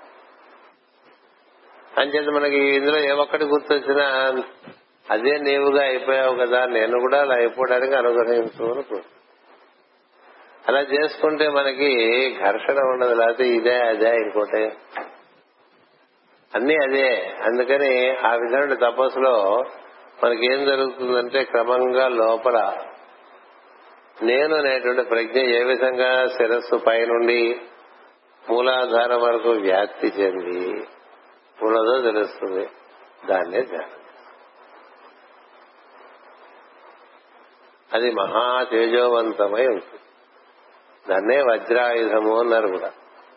అంచేత మనకి ఇందులో ఏ ఒక్కటి గుర్తొచ్చినా అదే నీవుగా అయిపోయావు కదా, నేను కూడా అలా అయిపోవడానికి అనుగ్రహించు అనుకో. అలా చేసుకుంటే మనకి ఘర్షణ ఉండదు. లేకపోతే ఇదే అదే ఇంకోటే అన్నీ అదే. అందుకని ఆ విధమైన తపస్సులో మనకేం జరుగుతుందంటే క్రమంగా లోపల నేను అనేటువంటి ప్రజ్ఞ ఏ విధంగా శిరస్సు పైనుండి మూలాధారం వరకు వ్యాప్తి చెంది ఉన్నదో తెలుస్తుంది. దాన్నే ధ్యానం. అది మహా తేజోవంతమై ఉంటుంది. దాన్నే వజ్రాయుధము అన్నారు కూడా.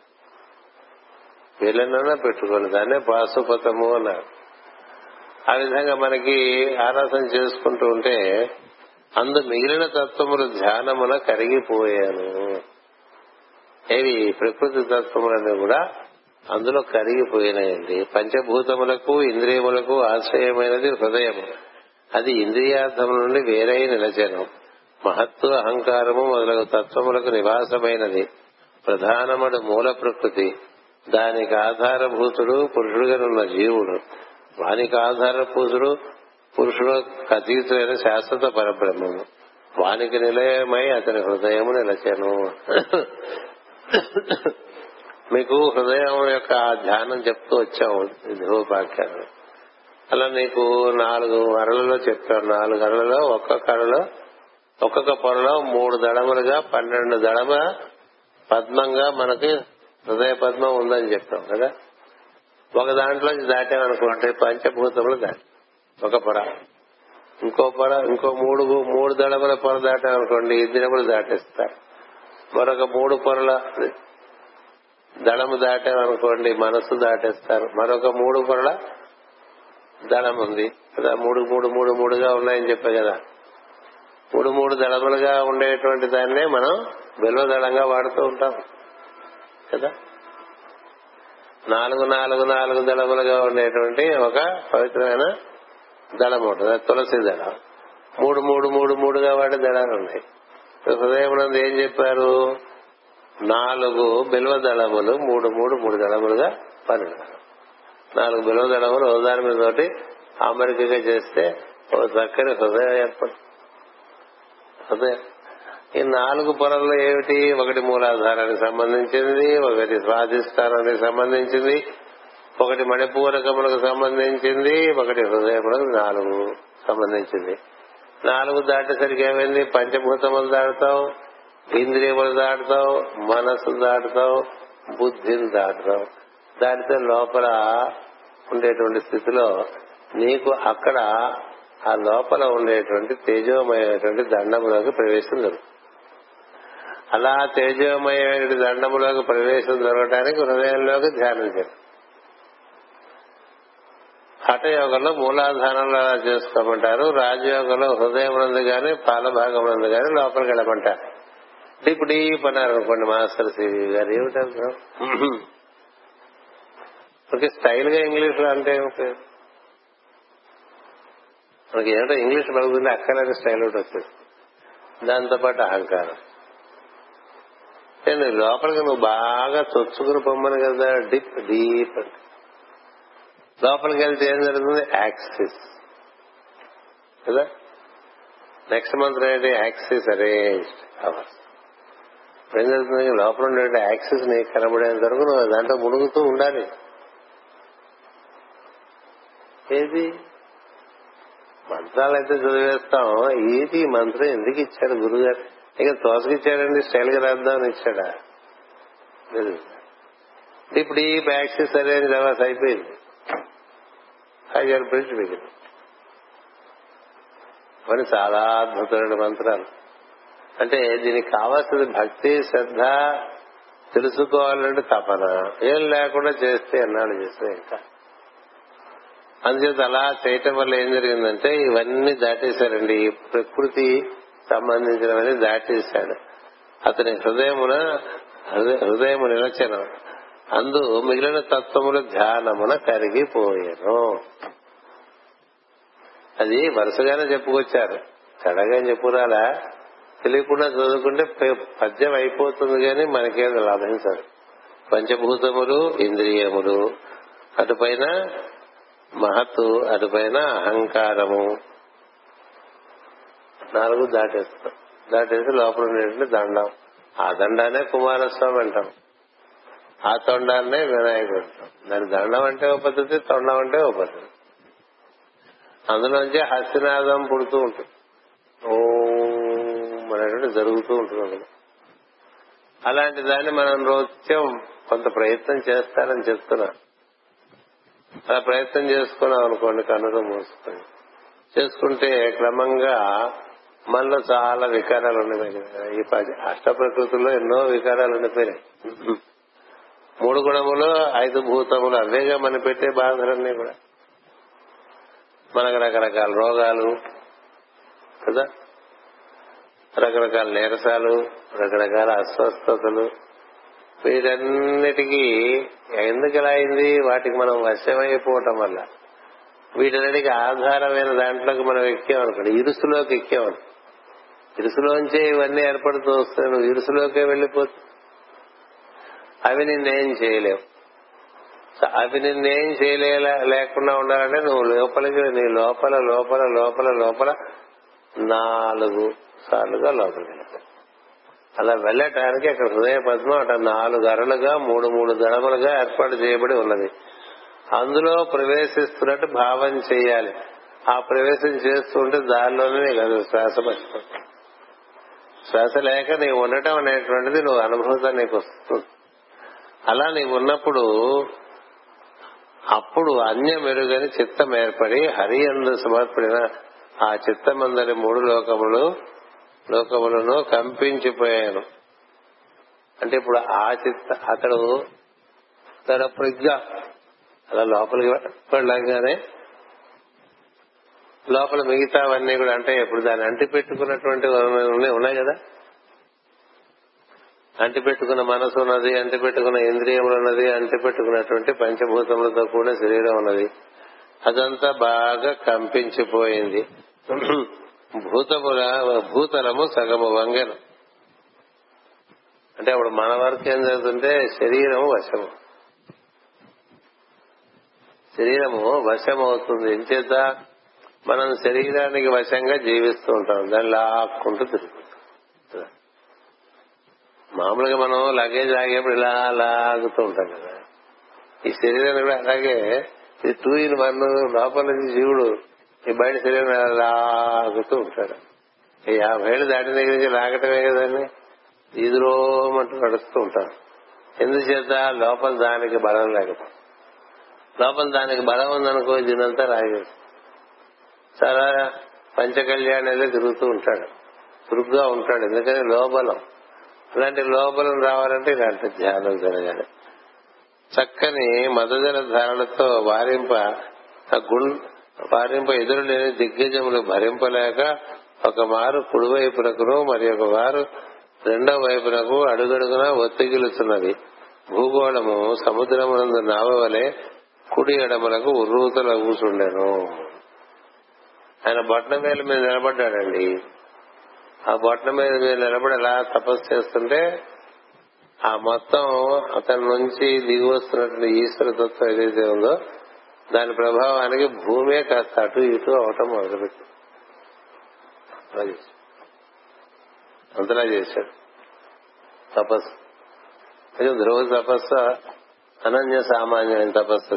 వీళ్ళనైనా పెట్టుకోండి, దాన్నే పాశుపతము అన్నారు. ఆ విధంగా మనకి ఆరాధన చేసుకుంటూ ఉంటే అందు మిగిలిన తత్వములు ధ్యానమున కరిగిపోయాను. ఏవి ప్రకృతి తత్వములన్నీ కూడా అందులో కరిగిపోయినాయండి. పంచభూతములకు ఇంద్రియములకు ఆశ్రయమైనది హృదయము. అది ఇంద్రియార్థముల నుండి వేరై నిలచెను. మహత్తు అహంకారము మొదలగు తత్వములకు నివాసమైనది ప్రధానముడు మూల ప్రకృతి. దానికి ఆధారభూతుడు పురుషుడుగానున్న జీవుడు. వానికి ఆధారభూతుడు పురుషుడు అతీతులైన శాశ్వత పరబ్రహ్మము. వానికి నిలయమై అతని హృదయము నిలచెను. మీకు హృదయం యొక్క ధ్యానం చెప్తూ వచ్చాము ధ్రువపాఖ్యానం. అలా నీకు 4 అరలలో చెప్పారు. 4 అరలలో ఒక్కొక్క పొరలో 3 దళములుగా 12 దళమ పద్మంగా మనకి హృదయ పద్మం ఉందని చెప్పాం కదా. ఒక దాంట్లోంచి దాటామనుకోండి పంచభూతములు దాటి ఒక పొర, ఇంకో పొర, ఇంకో 3 దళముల పొర దాటామనుకోండి ఇంద్రియములు దాటేస్తారు. మరొక 3 పొరల దళము దాటామనుకోండి మనస్సు దాటేస్తారు. మరొక 3 పొరల దళం ఉంది కదా. 3 ఉన్నాయని చెప్పా కదా. 3 దళములుగా ఉండేటువంటి దాన్నే మనం బిల్వ దళంగా వాడుతూ ఉంటాం కదా. 4 దళములుగా ఉండేటువంటి ఒక పవిత్రమైన దళం ఉంటుంది, తులసి దళం. 3 వాడే దళాలు ఉన్నాయి. హృదయమునందు ఏం చెప్పారు? 4 బిల్వ దళములు 3 దళములుగా 12. 4 బిల్వ దళములు దాని మీద ఒకటి అమరికగా చేస్తే ఒక చక్కని హృదయం ఏర్పడు. హృదయం ఈ 4 పొరల్లో ఏమిటి? ఒకటి మూలాధారానికి సంబంధించింది, ఒకటి స్వాధిష్టానానికి సంబంధించింది, ఒకటి మణిపూరకములకు సంబంధించింది, ఒకటి హృదయములకు 4 సంబంధించింది. 4 దాటేసరికి ఏమైంది? పంచభూతములు దాటుతావు, ఇంద్రియములు దాటుతావు, మనస్సు దాటుతావు, బుద్ధిని దాటుతావు. దాటితే లోపల ఉండేటువంటి స్థితిలో నీకు అక్కడ ఆ లోపల ఉండేటువంటి తేజోమయమైనటువంటి దండములోకి ప్రవేశం జరుగుతుంది. అలా తేజోమయమైన దండములోకి ప్రవేశం జరగడానికి హృదయంలోకి ధ్యానం చేయాలి. హఠయోగంలో మూలాధారంలో అలా చేసుకోమంటారు. రాజయోగంలో హృదయం నందు గాని పాలభాగం నందు గాని లోపలికి వెళ్ళమంటారు. డీప్ అన్నారు అనుకోండి మాస్టర్ సివి గారు. ఏమిటంటారు? ఓకే, స్టైల్ గా ఇంగ్లీష్ లో అంటే మనకి ఏమిటో ఇంగ్లీష్ పలుకుతుంది, అక్కర్లేని స్టైల్ ఒకటి వచ్చేది. దాంతోపాటు అహంకారం. లోపలికి నువ్వు బాగా చొచ్చుకుని పొమ్మను కదా. డీప్ అంటే లోపలికి వెళ్తే ఏం జరుగుతుంది? యాక్సిస్ కదా. నెక్స్ట్ మంత్ ఏంటి? Axis arranged hours. ఏం జరుగుతుంది? లోపల ఉండే యాక్సిస్ నీకు కనబడేంత వరకు నువ్వు దాంట్లో మునుగుతూ ఉండాలి. ఏది మంత్రాలు అయితే చదివేస్తాం. ఏది మంత్రం ఎందుకు ఇచ్చాడు గురుగారు? ఇక తోసకిచ్చాడండి, స్టైల్ గా రాద్దామని ఇచ్చాడా? ఇప్పుడు ఈ యాక్సిస్ అరేంజ్ అవర్స్ అయిపోయింది. హైయర్ బ్రిడ్జ్ మిగిలింది. అవన్నీ చాలా అద్భుతమైన మంత్రాలు. అంటే దీనికి కావాల్సింది భక్తి, శ్రద్ధ, తెలుసుకోవాలంటే తపన. ఏం లేకుండా చేస్తే ఎన్నాళ్ళు చేస్తే ఇంకా. అందుచేత అలా చేయటం వల్ల ఏం జరిగిందంటే ఇవన్నీ దాటేశారండి. ఈ ప్రకృతి సంబంధించినవన్నీ దాటేశాడు. అతని హృదయము నిలచెను. అందు మిగిలిన తత్వములు ధ్యానమున కరిగిపోయాను. అది వరుసగానే చెప్పుకొచ్చారు, తడగా చెప్పురాలా. తెలియకుండా చదువుకుంటే పద్యం అయిపోతుంది కానీ మనకేం లభించదు. పంచభూతములు, ఇంద్రియములు, అటుపైన మహత్తు, అటుపైన అహంకారము, 4 దాటేస్తాం. దాటేసి లోపల ఉండేటువంటి దండం. ఆ దండాన్నే కుమారస్వామి అంటాం, ఆ తొండాన్నే వినాయకుడు అంటాం. దాని దండం అంటే ఒక పద్ధతి, తొండం అంటే ఒక పద్ధతి. అందులోంచి హస్తినాదం పుడుతూ ఉంటుంది, ఓం అనేటువంటి జరుగుతూ ఉంటుంది. అలాంటి దాన్ని మనం రోజు కొంత ప్రయత్నం చేస్తారని చెప్తున్నా. అలా ప్రయత్నం చేసుకున్నాం అనుకోండి, కన్నులు మూసుకొని చేసుకుంటే క్రమంగా మనలో చాలా వికారాలు ఉన్నాయి. ఈ 10 అష్ట ప్రకృతుల్లో ఎన్నో వికారాలు ఉండిపోయినాయి. 3 గుణములు, 5 భూతములు, అవేగా మనం పెట్టే బాధలన్నీ కూడా. మనకు రకరకాల రోగాలు కదా, రకరకాల నీరసాలు, రకరకాల అస్వస్థతలు. వీటన్నిటికీ ఎందుకు ఇలా అయింది? వాటికి మనం వశమైపోవటం వల్ల. వీటన్నిటికీ ఆధారమైన దాంట్లోకి మనం ఎక్కామనుకోండి, ఇరుసులోకి ఎక్కామను, ఇరుసులోంచే ఇవన్నీ ఏర్పడుతూ వస్తాయి. నువ్వు ఇరుసులోకే వెళ్ళిపోతు, అవి నిన్నేం చేయలేవు. అవి నిన్నేం లేకుండా ఉండాలంటే నువ్వు లోపలికి, నీ లోపల లోపల లోపల లోపల 4 సార్లుగా లోపలికి వెళ్ళిపోయి, అలా వెళ్ళటానికి అక్కడ హృదయ పద్మం అట 4 అరలుగా 3 దళములుగా ఏర్పాటు చేయబడి ఉన్నది. అందులో ప్రవేశిస్తున్నట్టు భావం చేయాలి. ఆ ప్రవేశం చేస్తుంటే దారిలోనే కాదు శ్వాస పట్టుకుంటుంది. శ్వాస లేక నీవు ఉండటం అనేటువంటిది నువ్వు అనుభూతం నీకు వస్తుంది. అలా నీవు ఉన్నప్పుడు అప్పుడు అన్య మెరుగని చిత్తం ఏర్పడి హరి యందు సమర్పడిన ఆ చిత్తమందరి 3 లోకములను కంపించిపోయాను. అంటే ఇప్పుడు ఆ అతడు తన ప్రజ్ఞ అలా లోపలికి వెళ్ళగానే లోపల మిగతావన్నీ కూడా, అంటే ఇప్పుడు దాన్ని అంటిపెట్టుకున్నటువంటి ఉన్నాయి కదా, అంటిపెట్టుకున్న మనసు ఉన్నది, అంటిపెట్టుకున్న ఇంద్రియములు ఉన్నది, అంటిపెట్టుకున్నటువంటి పంచభూతములతో కూడా శరీరం ఉన్నది. అదంతా బాగా కంపించిపోయింది. భూతలము సగము వంగెను. అంటే అప్పుడు మన వరకు ఏం జరుగుతుంటే శరీరము వశము, శరీరము వశమవుతుంది. ఎంచేత మనం శరీరానికి వశంగా జీవిస్తూ ఉంటాం, దాన్ని లాక్కుంటూ తిరుగుతాం. మామూలుగా మనం లగేజ్ ఆగేప్పుడు ఇలా లాగుతూ ఉంటాం కదా, ఈ శరీరాన్ని కూడా అలాగే. ఇది 2 in 1. లోపల నుంచి జీవుడు ఈ బయట శరీరం లాగుతూ ఉంటాడు. 50 ఏళ్ళు దాటిన దగ్గర నుంచి లాగటమే కదండి, ఈదురోమంటూ నడుస్తూ ఉంటారు. ఎందుచేత లోపల దానికి బలం లేకపోతే. లోపల దానికి బలం ఉందనుకో దీనంతా లాగేసి చాలా పంచకళ్యాణాలే తిరుగుతూ ఉంటాడు, చురుగ్గా ఉంటాడు. ఎందుకని లోబలం. అలాంటి లోబలం రావాలంటే ఇలాంటి ధ్యానం జరగాలి. చక్కని మదజల ధారణతో వారింప ఎదురులేని దిగ్గజములు భరింపలేక ఒక మారు కుడివైపునకును మరి ఒక వారు రెండో వైపునకు అడుగడుగునా ఒత్తిగిలుతున్నది. భూగోళము సముద్రమునందు నావ వలె కుడి ఎడమలకు ఉర్రూతలు కూర్చుండెను. ఆయన బొట్టనవేలు మీద నిలబడ్డాడండి. ఆ బొట్టన మీద నిలబడి అలా తపస్సు చేస్తుంటే ఆ మొత్తం అతని నుంచి దిగి వస్తున్నటువంటి ఈశ్వర తత్వం ఏదైతే ఉందో దాని ప్రభావానికి భూమే కాస్త అటు ఇటు అవటం మొదలుపెట్టి అంతలా చేశాడు తపస్సు. ధ్రువ తపస్సు అనన్య సామాన్యమైన తపస్సు.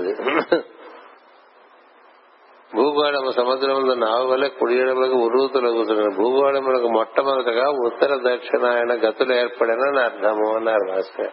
భూగోళము సముద్రములో నావ వల్ల కుడియడములకు ఉర్రూతులు కూర్చున్నాడు. భూగోళములకు మొట్టమొదటగా ఉత్తర దక్షిణాయన గతులు ఏర్పడనని అర్థము అన్నారు భాస్కర్.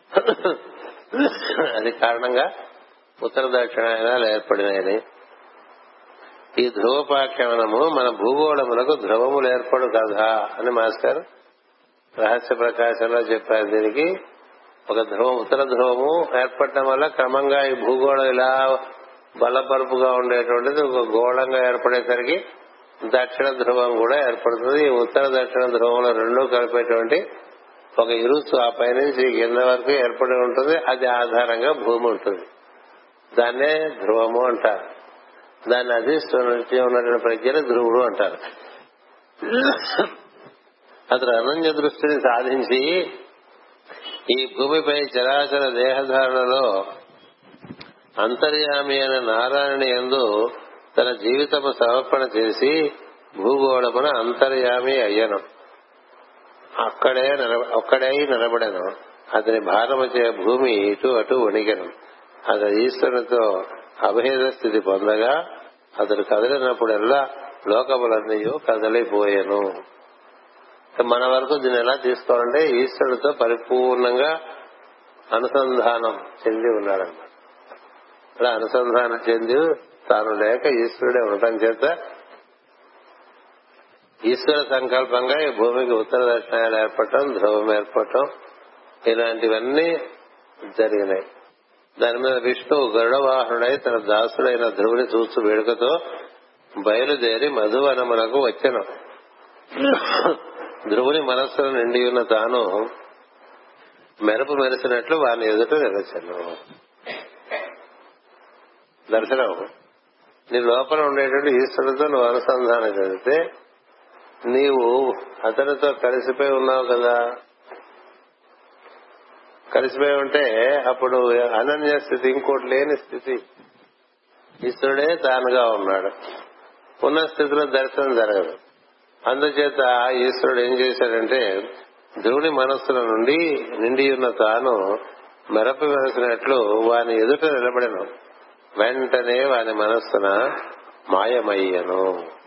అది కారణంగా ఉత్తర దక్షిణాయనాలు ఏర్పడినాయని. ఈ ధ్రువపాఖ్యానము మన భూగోళములకు ధ్రువములు ఏర్పడు కదా అని మాస్టర్ రహస్య ప్రకాశంలో చెప్పారు. దీనికి ఒక ధ్రువం, ఉత్తర ధ్రువము ఏర్పడటం వల్ల క్రమంగా ఈ భూగోళం ఇలా బలపరుపుగా ఉండేటువంటిది ఒక గోళంగా ఏర్పడేసరికి దక్షిణ ధ్రువం కూడా ఏర్పడుతుంది. ఈ ఉత్తర దక్షిణ ధ్రువంలో రెండూ కలిపేటువంటి ఒక ఇరుసు ఆ పైనుంచి కింద వరకు ఏర్పడి ఉంటుంది. అది ఆధారంగా భూమి ఉంటుంది. దాన్నే ధ్రువము అంటారు. దాన్ని అధిష్ఠించి ఉన్నటువంటి ప్రజ్ఞని ధ్రువుడు అంటారు. అతడు అనన్య దృష్టిని సాధించి ఈ భూమిపై చరాచర దేహధారణలో అంతర్యామి అయిన నారాయణ యందు తన జీవితము సమర్పణ చేసి భూగోళమున అంతర్యామి అయ్యను. ఒక్కడై నిలబడను. అతని భారముచే భూమి ఇటు అటు వణిగను. అతడు ఈశ్వరునితో అభేద స్థితి పొందగా అతడు కదిలినప్పుడల్లా లోకములన్నీ కదలిపోయెను. మన వరకు దీన్ని ఎలా తీసుకోవాలంటే ఈశ్వరుడితో పరిపూర్ణంగా అనుసంధానం చెంది ఉన్నాడన్నమాట. అలా అనుసంధానం చెంది తాను లేక ఈశ్వరుడే ఉండటం చేత ఈశ్వర సంకల్పంగా ఈ భూమికి ఉత్తర దక్షిణాలు ఏర్పడటం, ధ్రువం ఏర్పడటం ఇలాంటివన్నీ జరిగినాయి. దాని మీద విష్ణువు గరుడవాహనుడై తన దాసుడైన ధ్రువుని చూస్తూ వేడుకతో బయలుదేరి మధువనమునకు వచ్చెను. ధ్రువుని మనస్సును నిండి ఉన్న తాను మెరుపు మెరిసినట్లు వాని ఎదుట నిలచెను. దర్శనం నీ లోపల ఉండేటువంటి ఈశ్వరుడితో నువ్వు అనుసంధానం జరిగితే నీవు అతనితో కలిసిపోయి ఉన్నావు కదా. కలిసిపోయి ఉంటే అప్పుడు అనన్య స్థితి, ఇంకోటి లేని స్థితి. ఈశ్వరుడే తానుగా ఉన్నాడు. ఉన్న స్థితిలో దర్శనం జరగదు. అందుచేత ఈశ్వరుడు ఏం చేశాడంటే ధ్రువుని మనస్సుల నుండి నిండి ఉన్న తాను మెరప మెరిసినట్లు వాని ఎదుట నిలబడను. వెంటనే వాని మనస్సున మాయమయ్యను.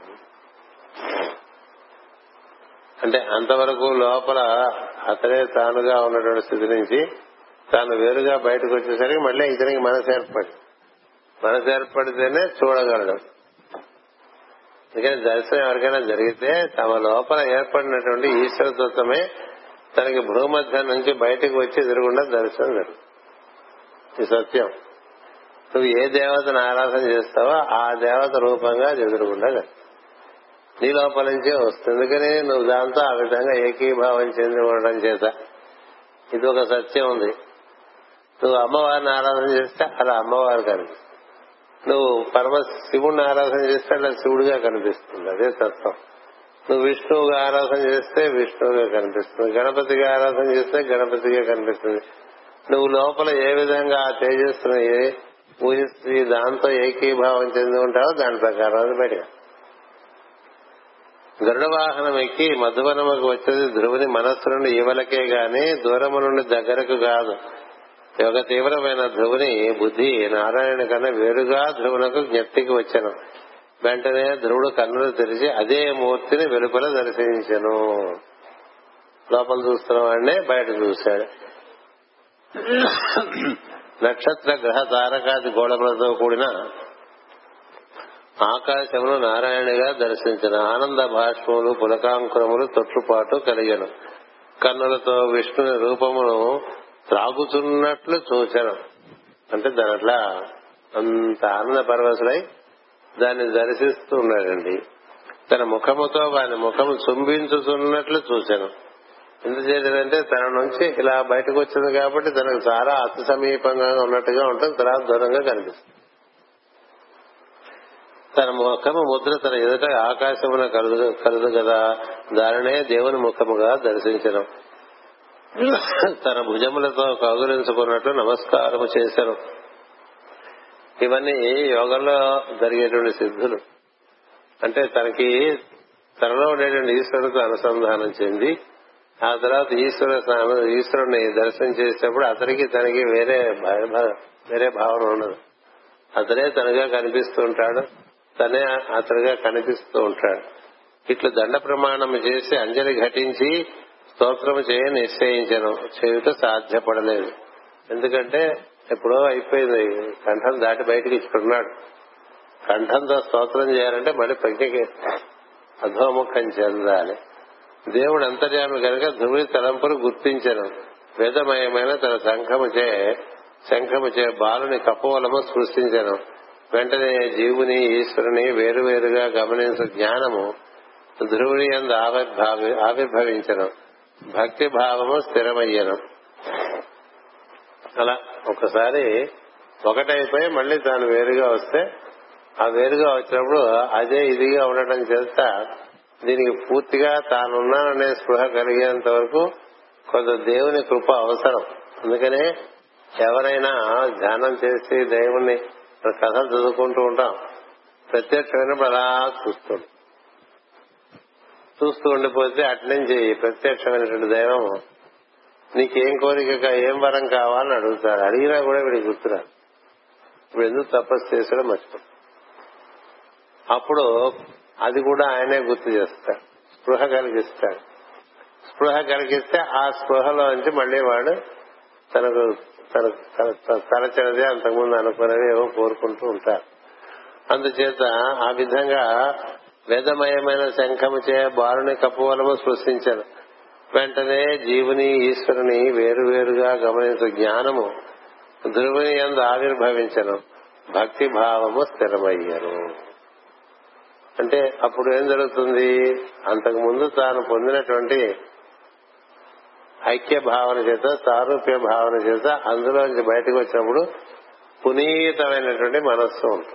అంటే అంతవరకు లోపల అతనే తానుగా ఉన్నటువంటి స్థితి నుంచి తాను వేరుగా బయటకు వచ్చేసరికి మళ్ళీ ఇతనికి మనసు ఏర్పడితేనే చూడగలడు. అందుకని దర్శనం ఎవరికైనా జరిగితే తమ లోపల ఏర్పడినటువంటి ఈశ్వరతత్వమే తనకి భూమధ్యం నుంచి బయటకు వచ్చి ఎదురుగుండా దర్శనం జరుగుతుంది. ఈ సత్యం. నువ్వు ఏ దేవతను ఆరాధన చేస్తావో ఆ దేవత రూపంగా ఎదురుగుండా నీ లోపల నుంచే వస్తుంది. ఎందుకని నువ్వు దాంతో ఆ విధంగా ఏకీభావం చెంది ఉండడం చేత ఇది ఒక సత్యం ఉంది. నువ్వు అమ్మవారిని ఆరాధన చేస్తే అలా అమ్మవారు కనిపిస్తుంది. నువ్వు పరమ శివుడిని ఆరాధన చేస్తే అలా శివుడిగా కనిపిస్తుంది. అదే తత్వం. నువ్వు విష్ణువుగా ఆరాధన చేస్తే విష్ణువుగా కనిపిస్తుంది. గణపతిగా ఆరాధన చేస్తే గణపతిగా కనిపిస్తుంది. నువ్వు లోపల ఏ విధంగా ఆ తేజస్సుని ఊహిస్తూ దాంతో ఏకీభావం చెంది ఉంటావో దాని ప్రకారం అది బయట. గరుడ వాహనం ఎక్కి మధువనముకు వచ్చేది ధ్రువుని మనస్సు నుండి ఈవలకే గాని దూరము నుండి దగ్గరకు కాదు. ఒక తీవ్రమైన ధ్రువుని బుద్ధి నారాయణ కన్నా వేరుగా ధ్రువునకు జ్ఞప్తికి వచ్చాను. వెంటనే ధ్రువుడు కన్నులు తెరిచి అదే మూర్తిని వెలుపల దర్శించెను. లోపల చూస్తున్న వాడినే బయట చూశాడు. నక్షత్ర గ్రహ తారకాది గోళములతో కూడిన ఆకాశమును నారాయణగా దర్శించిన. ఆనంద భాష్పములు పులకాంకురములు తొట్టుపాటు కలిగను. కన్నులతో విష్ణుని రూపమును త్రాగుతున్నట్లు చూచను. అంటే దాని అట్లా అంత ఆనంద పరవశులై దాన్ని దర్శిస్తూ ఉన్నాడండి. తన ముఖముతో వాని ముఖము చుంబించుతున్నట్లు చూశాను. ఎందుచేతంటే తన నుంచి ఇలా బయటకు వచ్చింది కాబట్టి తనకు చాలా అతి సమీపంగా ఉన్నట్టుగా ఉంటుంది, తర్వాత దూరంగా కనిపిస్తుంది. తన ముఖము ముద్ర తన ఎదుట ఆకాశమున కలదు కదా, దానినే దేవుని ముఖముగా దర్శించను. తన భుజములతో కౌగులించుకున్నట్లు నమస్కారము చేశాను. ఇవన్నీ యోగంలో జరిగేటువంటి సిద్ధులు. అంటే తనలో ఉండేటువంటి ఈశ్వరుడితో అనుసంధానం చెంది ఆ తర్వాత ఈశ్వరుడిని దర్శనం చేసేటప్పుడు అతనికి తనకి వేరే భావన ఉండదు. అతనే తనగా కనిపిస్తూ ఉంటాడు, తనే అతనిగా కనిపిస్తూ ఉంటాడు. ఇట్లు దండ ప్రమాణం చేసి అంజలి ఘటించి స్తోత్రము చేయ నిశ్చయించను. చేయుట సాధ్యపడలేదు. ఎందుకంటే ఎప్పుడో అయిపోయింది. కంఠం దాటి బయటకి ఇచ్చుకున్నాడు. కంఠంతో స్తోత్రం చేయాలంటే మళ్ళీ ప్రజ్ఞకి అధోముఖం చెందాలి. దేవుడు అంతర్యామి కనుక ధ్రువుని తలంపును గుర్తించను. వేదమయమైన తన శంఖముచే బాలుని కపోలము సృష్టించను. వెంటనే జీవుని ఈశ్వరుని వేరువేరుగా గమనించే జ్ఞానము ధ్రువుని యందు ఆవిర్భవించను. భక్తి భావము స్థిరమయ్యను. అలా ఒకసారి ఒకటైపోయి మళ్లీ తాను వేరుగా వస్తే ఆ వేరుగా వచ్చినప్పుడు అదే ఇదిగా ఉండటం చేత దీనికి పూర్తిగా తానున్నాననే స్పృహ కలిగేంత వరకు కొంత దేవుని కృప అవసరం. అందుకనే ఎవరైనా ధ్యానం చేసి దేవుణ్ణి కథలు చదువుకుంటూ ఉంటాం, ప్రత్యక్షమైనప్పుడు అలా చూస్తూ ఉండిపోతే అట్నుంచి ప్రత్యక్షమైనటువంటి దైవం నీకేం కోరిక, ఏం వరం కావాలని అడుగుతారు. అడిగినా కూడా వీడికి గుర్తురాదు. ఇప్పుడు ఎందుకు తపస్సు చేసాడో మర్చిపోతాడు. అప్పుడు అది కూడా ఆయనే గుర్తు చేస్తాడు, స్పృహ కలిగిస్తాడు. స్పృహ కలిగిస్తే ఆ స్పృహలోంచి మళ్లీ వాడు తనకు తలచినదే అంతకుముందు అనుకున్నవి ఏవో కోరుకుంటూ ఉంటారు. అందుచేత ఆ విధంగా వేదమయమైన శంఖము చే బాలుని కపువలము సృష్టించను. వెంటనే జీవుని ఈశ్వరుని వేరువేరుగా గమనించు జ్ఞానము ధ్రువుని యందు ఆవిర్భవించను. భక్తి భావము స్థిరమయ్యను. అంటే అప్పుడు ఏం జరుగుతుంది? అంతకు ముందు తాను పొందినటువంటి ఐక్య భావన చేత, సారూప్య భావన చేత అందులోంచి బయటకు వచ్చినప్పుడు పునీతమైనటువంటి మనస్సు ఉంటుంది.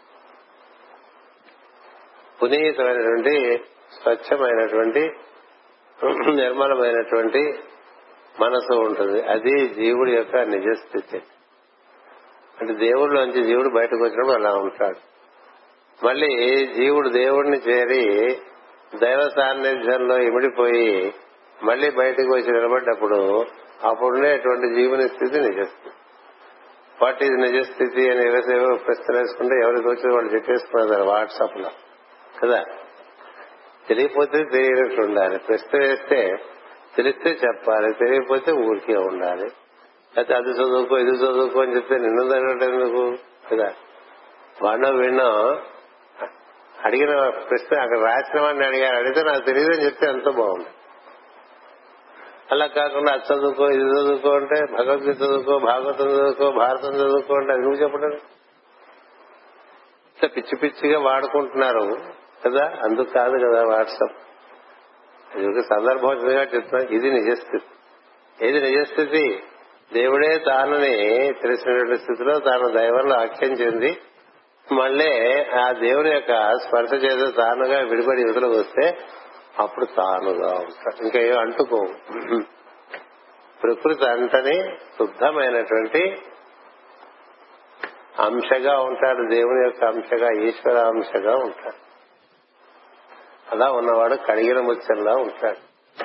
పునీతమైనటువంటి స్వచ్ఛమైనటువంటి నిర్మలమైనటువంటి మనసు ఉంటుంది. అది జీవుడి యొక్క నిజస్థితి. అంటే దేవుడిలోంచి జీవుడు బయటకు వచ్చినప్పుడు అలా ఉంటాడు. మళ్ళీ జీవుడు దేవుడిని చేరి దైవ సాన్నిధ్యంలో ఇమిడిపోయి మళ్లీ బయటకు వచ్చి నిలబడ్డప్పుడు అప్పుడుండేటువంటి జీవుని స్థితి నిజస్థితి. వాట్ ఈజ్ నిజస్థితి అని ఏవో ప్రశ్న వేసుకుంటే ఎవరికి వచ్చి వాళ్ళు చెప్పేసుకున్నారు వాట్సాప్ లో కదా. తెలియకపోతే తెలియనట్టు ఉండాలి. ప్రశ్న వేస్తే తెలిస్తే చెప్పాలి, తెలియకపోతే ఊరికే ఉండాలి. అయితే అది చదువుకో ఇది చదువుకో అని చెప్తే నిన్ను తగ్గటం ఎందుకు కదా. వాడినో వీడినో అడిగిన ప్రశ్న అక్కడ రాసిన వాడిని అడిగితే నాకు తెలియదని చెప్తే ఎంతో బాగుంది. అలా కాకుండా అది చదువుకో ఇది చదువుకో అంటే భగవద్గీత చదువుకో, భాగవతం చదువుకో, భారతం చదువుకో అంటే అది నువ్వు చెప్పడం ఇట్లా పిచ్చి పిచ్చిగా వాడుకుంటున్నారు కదా. అందుకు కాదు కదా వాట్సాప్. అది ఒక సందర్భంగా చెప్తున్నాను. ఇది నిజస్థితి. ఏది నిజస్థితి? దేవుడే తానని తెలిసినటువంటి స్థితిలో తాను దైవంలో ఐక్యం చెంది మళ్ళీ ఆ దేవుని యొక్క స్పర్శ చేసే తానుగా విడిపడి యువతలకు వస్తే అప్పుడు తానుగా ఉంటాడు. ఇంకా ఏం అంటుకో. ప్రకృతి అంటని శుద్ధమైనటువంటి అంశగా ఉంటాడు. దేవుని యొక్క అంశగా, ఈశ్వర అంశగా ఉంటాడు. అలా ఉన్నవాడు కడిగిన ముత్యంలా ఉంటాడు.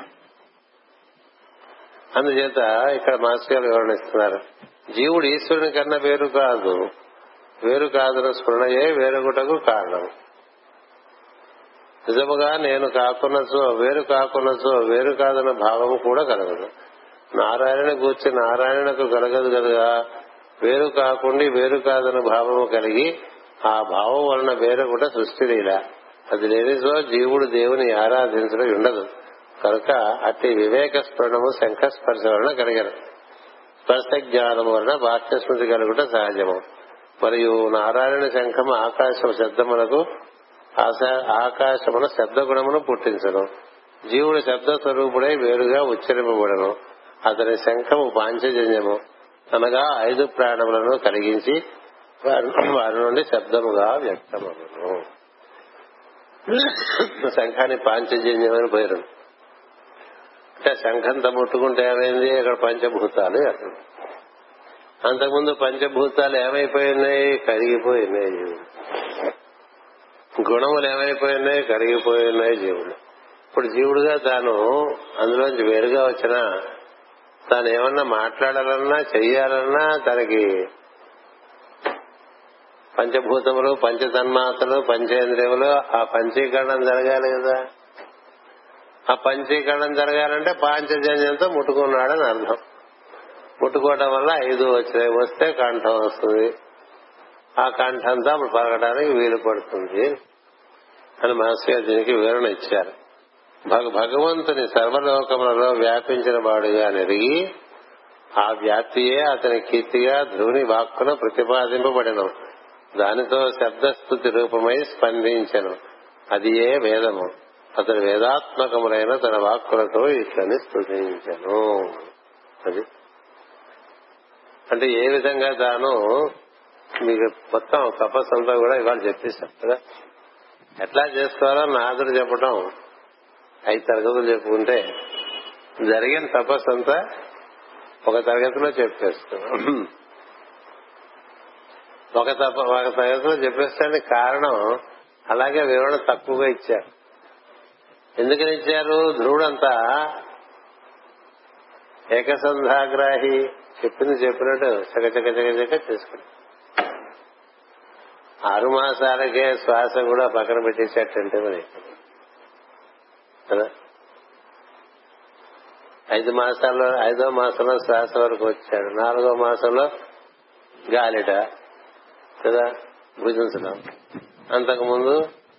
అందుచేత ఇక్కడ మాస్టర్ గారు వివరణిస్తున్నారు. జీవుడు ఈశ్వరుని కన్నా వేరు కాదు, వేరు కాదున స్ఫురణయే వేరుగుటకు కారణం. నిజముగా నేను కాకున్నచో వేరు కాకున్నచో వేరు కాదన్న భావము కూడా కలగదు. నారాయణ గూర్చి నారాయణకు కలగదు కదా. వేరు కాకుండా వేరు కాదన్న భావము కలిగి ఆ భావం వలన వేరొకట సృష్టి లీల. అది లేనిచో జీవుడు దేవుని ఆరాధించడం ఉండదు. కనుక అట్టి వివేక స్ఫురణము శంఖస్పర్శ వలన కలిగను. స్పర్శ జ్ఞానము వలన బాహ్యస్మృతి కలుగుట సహజము. మరియు నారాయణ శంఖము ఆకాశం శబ్దమునకు ఆకాశమున శబ్ద గుణమును పుట్టించను. జీవుడు శబ్ద స్వరూపుడై వేరుగా ఉచ్చరింపబడను. అతని శంఖము పాంచజన్యము అనగా 5 ప్రాణములను కలిగించి వారి నుండి శబ్దముగా వ్యక్తమగును. శంఖాన్ని పాంచజన్యం అని పేరు. అంటే శంఖంతో ముట్టుకుంటే ఏమైంది? అక్కడ పంచభూతాలు. అంతకుముందు పంచభూతాలు ఏమైపోయినాయి? కరిగిపోయినాయి. గుణములు ఏమైపోయినాయి? కరిగిపోయినాయి జీవుడు. ఇప్పుడు జీవుడుగా తాను అందులోంచి వేరుగా వచ్చినా తాను ఏమన్నా మాట్లాడాలన్నా చెయ్యాలన్నా తనకి పంచభూతములు, పంచతన్మాతలు, పంచేంద్రియములు ఆ పంచీకరణం జరగాలి కదా. ఆ పంచీకరణం జరగాలంటే పాంచజన్యంతో ముట్టుకున్నాడని అర్థం. ముట్టుకోవడం వల్ల 5 వచ్చాయి. వస్తే కంఠం వస్తుంది. ఆ కంఠంతో అప్పుడు పలకడానికి వీలు పడుతుంది అని మాస్టర్ దీనికి వివరణ ఇచ్చారు. భగవంతుని సర్వలోకములలో వ్యాపించిన వాడుగా నెరిగి ఆ వ్యాప్తియే అతని కీర్తిగా ధ్రువుని వాక్కున ప్రతిపాదింపబడిన. దానితో శబ్దస్థుతి రూపమై స్పందించెను. అది ఏ వేదము. అతని వేదాత్మకములైన తన వాక్కులతో ఇట్లని స్తుతించెను. అది అంటే ఏ విధంగా తాను మీకు మొత్తం తపస్సు అంతా కూడా ఇవాళ చెప్పేశారు కదా. ఎట్లా చేసుకోవాలో నాదుడు చెప్పడం 5 తరగతులు చెప్పుకుంటే జరిగిన తపస్సు అంతా ఒక తరగతిలో చెప్పేస్తాం. ఒక తరగతిలో చెప్పేస్తానికి కారణం అలాగే వివరణ తక్కువగా ఇచ్చారు. ఎందుకని ఇచ్చారు? ధ్రువుడంతా ఏకసంధాగ్రాహి, చెప్పింది చెప్పినట్టు చకచక చేసుకుని 6 మాసాలకే శ్వాస కూడా పక్కన పెట్టేసేటంటే మరి కదా. 5 మాసాల్లో 5వ మాసంలో శ్వాస వరకు వచ్చాడు. 4వ మాసంలో గాలిట కదా భుజించడం, అంతకుముందు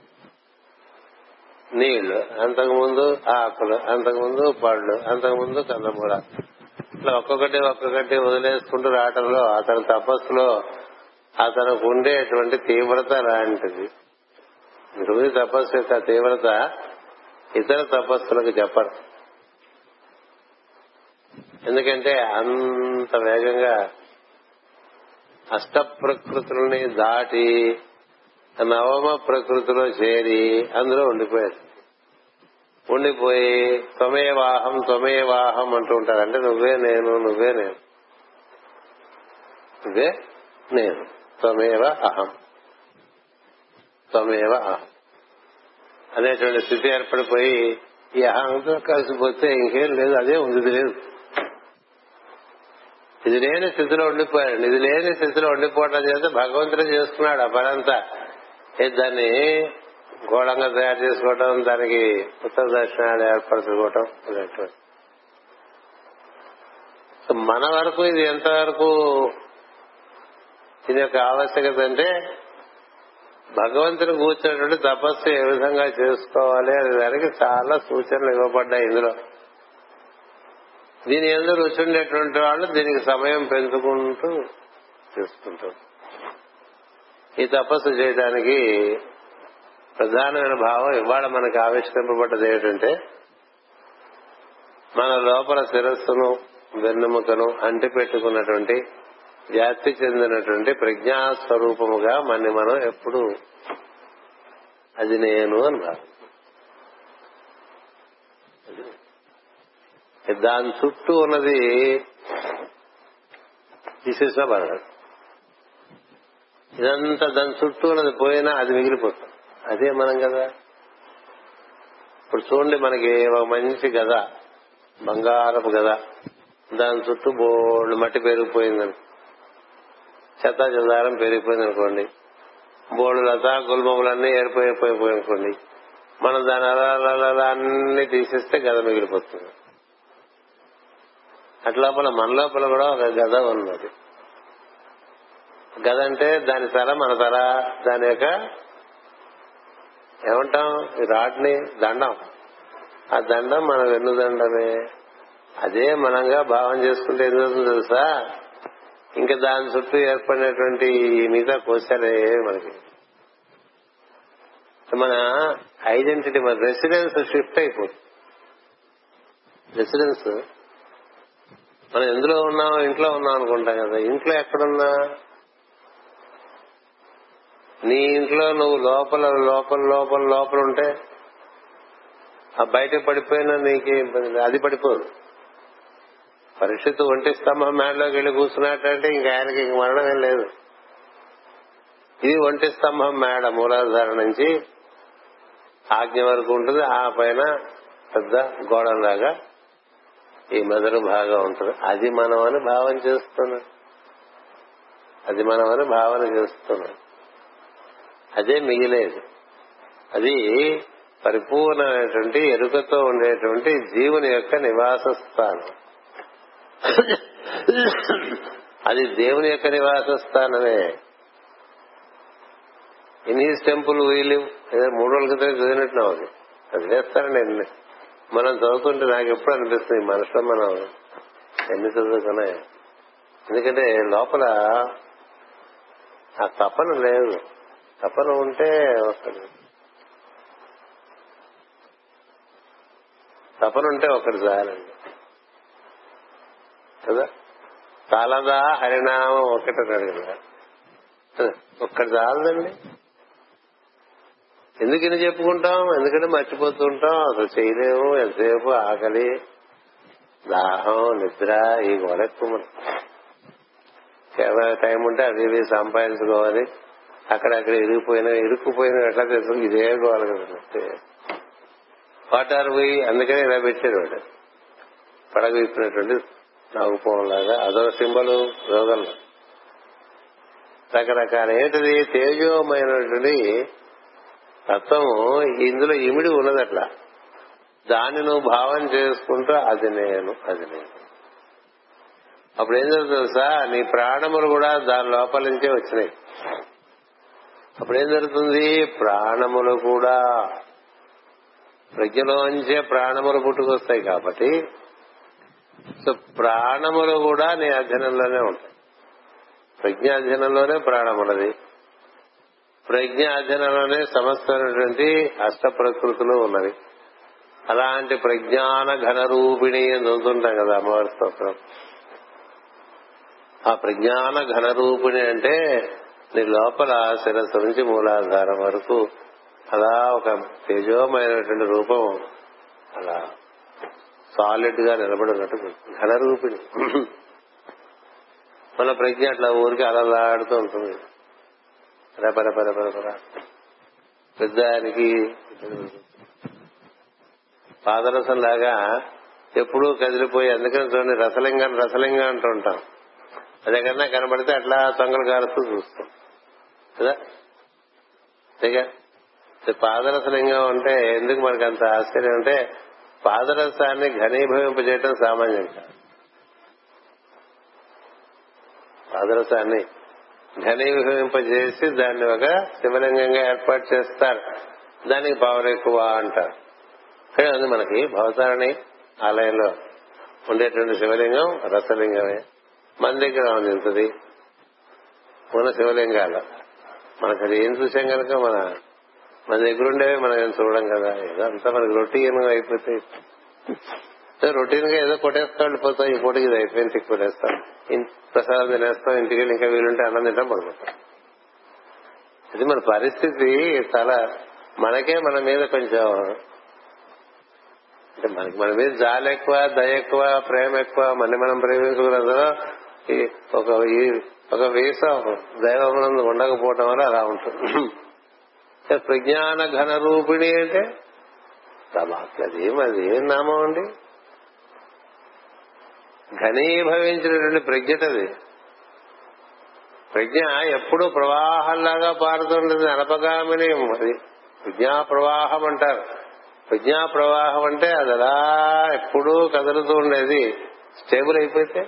నీళ్లు, అంతకుముందు ఆకులు, అంతకుముందు పళ్ళు, అంతకుముందు కందమూల, ఇట్లా ఒక్కొక్కటి వదిలేసుకుంటూ రావటంలో అతని తపస్సులో అతనికి ఉండేటువంటి తీవ్రత లాంటిది. రోజు తపస్సు యొక్క తీవ్రత ఇతర తపస్సులకు చెప్పరు. ఎందుకంటే అంత వేగంగా అష్ట ప్రకృతుల్ని దాటి నవమ ప్రకృతిలో చేరి అందులో ఉండిపోయి త్వమేవాహం అంటూ ఉంటారు. అంటే నువ్వే నేను త్వమేవ అహం అనేటువంటి స్థితి ఏర్పడిపోయి ఈ అహంతో కలిసిపోతే ఇంకేం లేదు, అదే ఉంది, ఇది లేదు. ఇది లేని స్థితిలో ఉండిపోయాడు. ఇది లేని స్థితిలో ఉండిపోవటం చేస్తే భగవంతుడే చేసుకున్నాడు ఆ పనంతా. దాన్ని గోళంగా తయారు చేసుకోవటం, దానికి ఉత్తర దక్షిణాలు ఏర్పరచుకోవటం అనేటువంటి. మన వరకు ఇది ఎంతవరకు దీని యొక్క ఆవశ్యకత అంటే భగవంతుని కూర్చున్నటువంటి తపస్సు ఏ విధంగా చేసుకోవాలి అనే దానికి చాలా సూచనలు ఇవ్వబడ్డాయి ఇందులో. దీని ఎందుకు రుచి ఉండేటువంటి వాళ్ళు దీనికి సమయం పెంచుకుంటూ చేసుకుంటారు. ఈ తపస్సు చేయడానికి ప్రధానమైన భావం ఇవాళ మనకి ఆవిష్కరింపబడ్డది ఏమిటంటే మన లోపల శిరస్సును వెన్నెముకను అంటి పెట్టుకున్నటువంటి వ్యాప్తి చెందినటువంటి ప్రజ్ఞాస్వరూపముగా మనం ఎప్పుడు అది నేను అని భావం. దాని చుట్టూ ఉన్నది తీసేసినా పడదు. ఇదంతా దాని చుట్టూ ఉన్నది పోయినా అది మిగిలిపోతుంది. అదే మనం కదా. ఇప్పుడు చూడండి, మనకి ఒక మంచి గద, బంగారపు గద, దాని చుట్టూ బోల్డ్ మట్టి పెరిగిపోయిందని, చెత్త చెదారం పెరిగిపోయింది అనుకోండి, బోల్డ్ లతా గుల్మములన్నీ ఏర్పోయిపోయి అనుకోండి, మనం దాని అలా అన్ని తీసేస్తే గద మిగిలిపోతుంది. అట్లోపల మన లోపల కూడా ఒక గద ఉన్నది. గద అంటే దాని తల మన తల, దాని యొక్క ఏమంటాం ఈ రాడ్ని దండం, ఆ దండం మన వెన్నుదండమే. అదే మనంగా భావం చేసుకుంటే ఏం జరుగుతుందో తెలుసా, ఇంకా దాని చుట్టూ ఏర్పడినటువంటి మిగతా కోశాలే మనకి మన ఐడెంటిటీ, మన రెసిడెన్స్ షిఫ్ట్ అయిపోతుంది. రెసిడెన్స్ మనం ఎందులో ఉన్నాం, ఇంట్లో ఉన్నాం అనుకుంటాం కదా. ఇంట్లో ఎక్కడున్నా నీ ఇంట్లో నువ్వు లోపల లోపల లోపల లోపల ఉంటే ఆ బయట పడిపోయినా నీకే అది పడిపోదు. పరీక్షిత్తు ఒంటి స్తంభం మేడలోకి వెళ్లి కూర్చున్నట్టంటే ఇంకా ఆయనకి ఇంక మరణం ఏం లేదు. ఇది ఒంటి స్తంభం మేడ, మూలాధార నుంచి ఆజ్ఞ వరకు ఉంటుంది. ఆ పైన పెద్ద గోడలాగా ఈ మెదడు భాగం ఉంటుంది. అది మనం అని భావన చేస్తున్నాం. అదే మిగిలేదు. అది పరిపూర్ణమైనటువంటి ఎరుకతో ఉండేటువంటి జీవుని యొక్క నివాస స్థానం. అది దేవుని యొక్క నివాస స్థానమే. ఇన్ హీస్ టెంపుల్ వీలు 3 రోజుల క్రితం చదివినట్టు అది వేస్తారండి. మనం చదువుతుంటే నాకు ఎప్పుడు అనిపిస్తుంది, మనుషులు మనం ఎన్ని చదువుకున్నా, ఎందుకంటే లోపల ఆ తపన లేదు. తపన ఉంటే ఒకటి, తపన ఉంటే ఒకటి చాలండి కదా. చాలదా హరినామం ఒకటి అన్నాడు కదా. ఒక్కటి చాలదండి. ఎందుకని చెప్పుకుంటాం? ఎందుకంటే మర్చిపోతూ ఉంటాం, అసలు చేయలేము. ఎంతసేపు ఆకలి, దాహం, నిద్ర, ఈ గోడ ఎక్కువ. కేవలం టైం ఉంటే అవి ఇవి సంపాదించుకోవాలి. అక్కడక్కడ ఇరుక్కుపోయిన ఎట్లా తెలుసు? ఇదే గోడ కదా. What are we? అందుకని ఇలా పెట్టారు వాడు. పడగ విప్పినటువంటి నాగుపోవడం లాగా అదొక సింబల్. రోగంలో రకరకాల ఏంటిది తేజోమైనటువంటి తత్వము ఇందులో ఇమిడి ఉన్నది. అట్లా దాన్ని నువ్వు భావం చేసుకుంటూ అది నేను, అది నేను. అప్పుడు ఏం జరుగుతుంది సార్? నీ ప్రాణములు కూడా దాని లోపల నుంచే వచ్చినాయి. అప్పుడేం జరుగుతుంది? ప్రాణములు కూడా ప్రజ్ఞలోంచే ప్రాణములు పుట్టుకొస్తాయి. కాబట్టి సో ప్రాణములు కూడా నీ అధ్యయనంలోనే ఉంటాయి. ప్రజ్ఞ అధ్యయనంలోనే ప్రాణములది, ప్రజ్ఞ అధ్యయనంలోనే సమస్తమైనటువంటి అష్ట ప్రకృతులు ఉన్నవి. అలాంటి ప్రజ్ఞాన ఘన రూపిణి అని చదువుతుంటాం కదా అమ్మవారి స్తోత్రం. ఆ ప్రజ్ఞాన ఘన రూపిణి అంటే నీ లోపల శిరస్సు నుంచి మూలాధారం వరకు అలా ఒక తేజోమైనటువంటి రూపం అలా సాలిడ్ గా నిలబడినట్టు ఘన రూపిణి. మన ప్రజ్ఞ అట్లా ఊరికి అలలాడుతూ ఉంటుంది. పర పెద్దానికి పాదరసం లాగా ఎప్పుడూ కదిలిపోయి, అందుకని చూడండి రసలింగం అంటూ ఉంటాం. అదేకన్నా కనబడితే అట్లా తొంగలు కారుస్తూ చూస్తాం కదా. అంతేగా పాదరసలింగం అంటే ఎందుకు మనకు అంత ఆశ్చర్యం అంటే పాదరసాన్ని ఘనీభవింపజేయటం సామాన్యం కాదు. పాదరసాన్ని ఘనీభవింపజేసి దాన్ని ఒక శివలింగంగా ఏర్పాటు చేస్తారు. దానికి పవర్ ఎక్కువ అంటారు. ఇక్కడ ఉంది మనకి భవతారణి ఆలయంలో ఉండేటువంటి శివలింగం రసలింగమే. మన దగ్గర ఉంది మన శివలింగాల. మనకు అది ఏం చూసాం కనుక మన దగ్గర ఉండేవి మనం ఏం చూడడం కదా. ఏదో అంతా మనకి రొటీన్ అయిపోతాయి. రొటీన్ గా ఏదో కొట్టేస్తా వెళ్ళిపోతాం. ఈ పూటకి ఇది అయిపోయింది, తిక్కు కొట్టేస్తాం, ప్రసాదం తినేస్తాం, ఇంటికి వెళ్ళి ఇంకా వీలుంటే అన్నం తింటాం, పడుకుంటాం. ఇది మన పరిస్థితి. చాలా మనకే మన మీద కొంచెం అంటే మనకి మన మీద జాలి ఎక్కువ, దయ ఎక్కువ, ప్రేమ ఎక్కువ. మనం ప్రేమించుకున్నదో ఒక వీసం దైవమునందు ఉండకపోవటం వల్ల అలా ఉంటుంది. ప్రజ్ఞాన ఘన రూపిణి అంటే అది ఏం నామం అండి? ఘనీభవించినటువంటి ప్రజ్ఞటది. ప్రజ్ఞ ఎప్పుడూ ప్రవాహంలాగా పారుతుండేది, అనపగామిని. అది ప్రజ్ఞా ప్రవాహం అంటారు. ప్రజ్ఞా ప్రవాహం అంటే అది అలా ఎప్పుడూ కదులుతూ ఉండేది. స్టేబుల్ అయిపోతే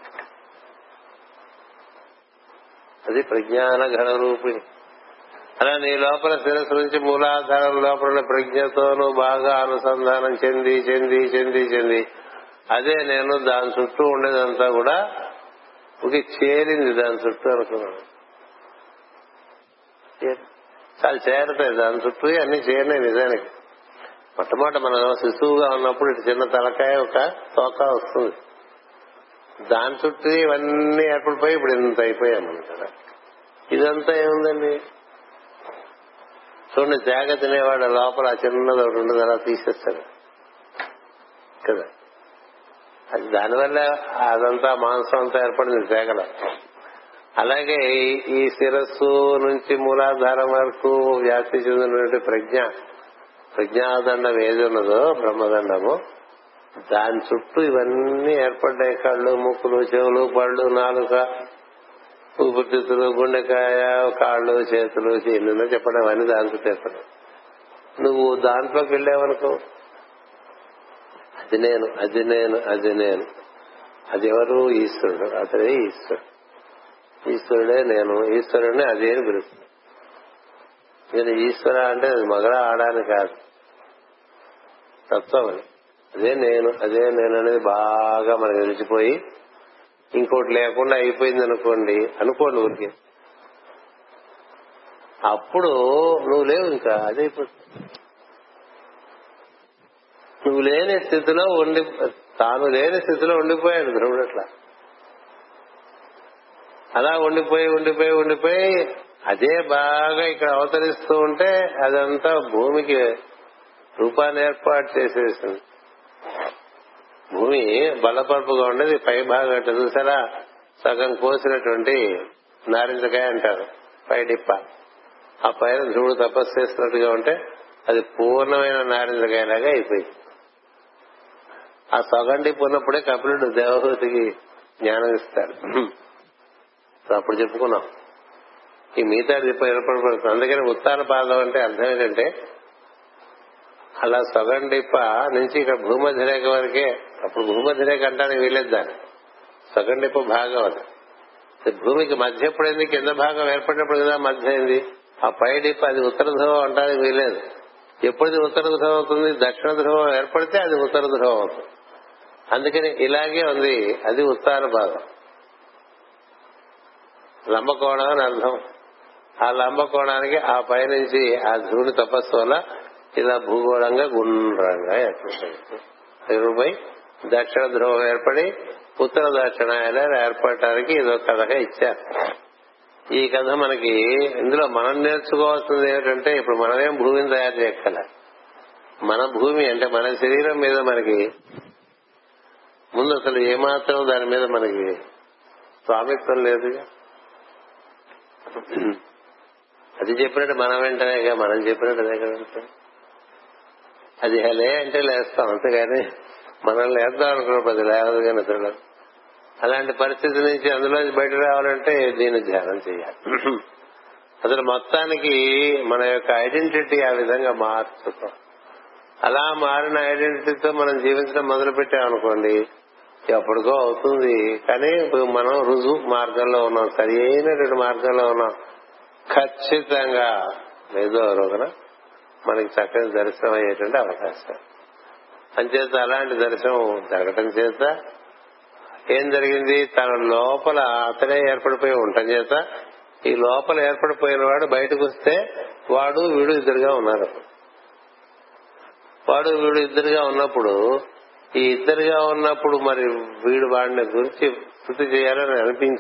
అది ప్రజ్ఞాన ఘన రూపిణి. అలా నీ లోపల శిరస్సు నుంచి మూలాధారం లోపల ప్రజ్ఞతో నువ్వు బాగా అనుసంధానం చెంది చెంది చెంది చెంది అదే నేను దాని చుట్టూ ఉండేదంతా కూడా ఒక చేరింది దాని చుట్టూ అనుకున్నాను. చాలా చేరతాయి దాని చుట్టూ, అన్ని చేరినాయి. నిజానికి మొట్టమొదట మనం శిశువుగా ఉన్నప్పుడు ఇటు చిన్న తలకాయ ఒక తోక వస్తుంది, దాని చుట్టూ ఇవన్నీ ఏర్పడిపోయి ఇప్పుడు ఇంత అయిపోయాము కదా. ఇదంతా ఏముందండి చూడండి. తేగ తినేవాడు లోపల చిన్నది ఒకటి ఉండదు, అలా తీసేస్తాడు కదా. అది దానివల్ల అదంతా మాంసం అంతా ఏర్పడింది తేగల. అలాగే ఈ శిరస్సు నుంచి మూలాధారం వరకు వ్యాప్తి చెందినటువంటి ప్రజ్ఞాదండం ఏది ఉన్నదో బ్రహ్మదండము, దాని చుట్టూ ఇవన్నీ ఏర్పడ్డాయి. కళ్ళు, ముక్కులు, చెవులు, పళ్ళు, నాలుక, ఊపిరితిత్తులు, గుండెకాయ, కాళ్ళు, చేతులు, ఎన్నో చెప్పడం అవన్నీ దాని చుట్టూ ఏర్పడ్డాయి. నువ్వు దాంట్లోకి వెళ్ళావనుకో అది నేను, అది నేను, అది నేను. అది ఎవరు? ఈశ్వరుడు. అతడే ఈశ్వరుడు. ఈశ్వరుడే నేను. ఈశ్వరుడిని అదే అని పిలుస్తుంది. నేను ఈశ్వర అంటే అది మగడ ఆడాని కాదు, తత్వం అది. అదే నేను, అదే నేను అనేది బాగా మనకు తెలిసిపోయి ఇంకోటి లేకుండా అయిపోయింది అనుకోండి ఊరికి. అప్పుడు నువ్వు లేవు, ఇంకా అదే అయిపోతుంది. నువ్వు లేని స్థితిలో తాను లేని స్థితిలో ఉండిపోయాడు ధ్రువుడు. అట్లా అలా ఉండిపోయి అదే బాగా ఇక్కడ అవతరిస్తూ ఉంటే అదంతా భూమికి రూపాన్ని ఏర్పాటు చేసేసింది. భూమి బలపరుపుగా ఉండేది పై భాగం అంటే చూసారా, సగం కోసినటువంటి నారింజకాయ అంటారు పై డిప్ప. ఆ పైన ధ్రువుడు తపస్సు చేస్తున్నట్టుగా ఉంటే అది పూర్ణమైన నారింజకాయలాగా అయిపోయింది. ఆ సగం డిప్ప ఉన్నప్పుడే కపిలుడు దేవహూతికి జ్ఞానం ఇస్తాడు. అప్పుడు చెప్పుకున్నాం ఈ మిగతా డిప్ప ఏర్పడబడుతుంది. అందుకని ఉత్తాన పాదం అంటే అర్థం ఏంటంటే అలా సగం డిప్ప నుంచి ఇక్కడ భూమధ్య రేఖ వరకే. అప్పుడు భూమధ్య రేఖ అంటానికి వీలేదు దాన్ని, సగం డిప్ప భాగం అది. భూమికి మధ్య ఎప్పుడైంది, కింద భాగం ఏర్పడినప్పుడు కదా మధ్య అయింది. ఆ పై డిప్ప అది ఉత్తర ధ్రువం అంటానికి వీలేదు. ఎప్పుడైతే ఉత్తర ధ్రువం అవుతుంది, దక్షిణ ధ్రువం ఏర్పడితే అది ఉత్తర ధ్రువం అవుతుంది. అందుకని ఇలాగే ఉంది, అది ఉత్తాన భాగం. లంబకోణం అని అర్థం. ఆ లంబకోణానికి ఆ పైనుంచి ఆ ధ్రువుని తపస్సు వల్ల ఇలా భూగోళంగా గుండ్రంగా ఏర్పడి దక్షిణ ధ్రువం ఏర్పడి ఉత్తర దక్షిణాయనాలు ఏర్పడటానికి ఇదో కథగా ఇచ్చారు. ఈ కథ మనకి ఇందులో మనం నేర్చుకోవాల్సింది ఏమిటంటే, ఇప్పుడు మనమేం భూమిని తయారు చేయగల, మన భూమి అంటే మన శరీరం మీద మనకి ముందు అసలు ఏమాత్రం దాని మీద మనకి స్వామిత్వం లేదు. అది చెప్పినట్టు మనం వెంటనేగా, మనం చెప్పినట్టు అదే కదా. అది హలే అంటే లేస్తాం అంతేగాని మనం లేద్దాం అనుకున్నప్పుడు అది లేవదు కానీ అసలు. అలాంటి పరిస్థితి నుంచి అందులో బయట రావాలంటే దీన్ని ధ్యానం చేయాలి. అసలు మొత్తానికి మన యొక్క ఐడెంటిటీ ఆ విధంగా మార్చుతాం. అలా మారిన ఐడెంటిటీతో మనం జీవించడం మొదలు పెట్టామనుకోండి, ఎప్పటికో అవుతుంది. కానీ మనం రుజువు మార్గంలో ఉన్నాం, సరి అయినటువంటి మార్గంలో ఉన్నాం. ఖచ్చితంగా ఏదో రోజున మనకి చక్కని దర్శనం అయ్యేటువంటి అవకాశం. అంచేత అలాంటి దర్శనం జరగటం చేత ఏం జరిగింది, తన లోపల అతనే ఏర్పడిపోయి ఉండటం చేత ఈ లోపల ఏర్పడిపోయిన వాడు బయటకు వస్తే వాడు వీడు ఇద్దరుగా ఉన్నారు. వాడు వీడు ఇద్దరుగా ఉన్నప్పుడు ఈ ఇద్దరుగా ఉన్నప్పుడు మరి వీడు వాడిని గురించి స్తుతి చేయాలని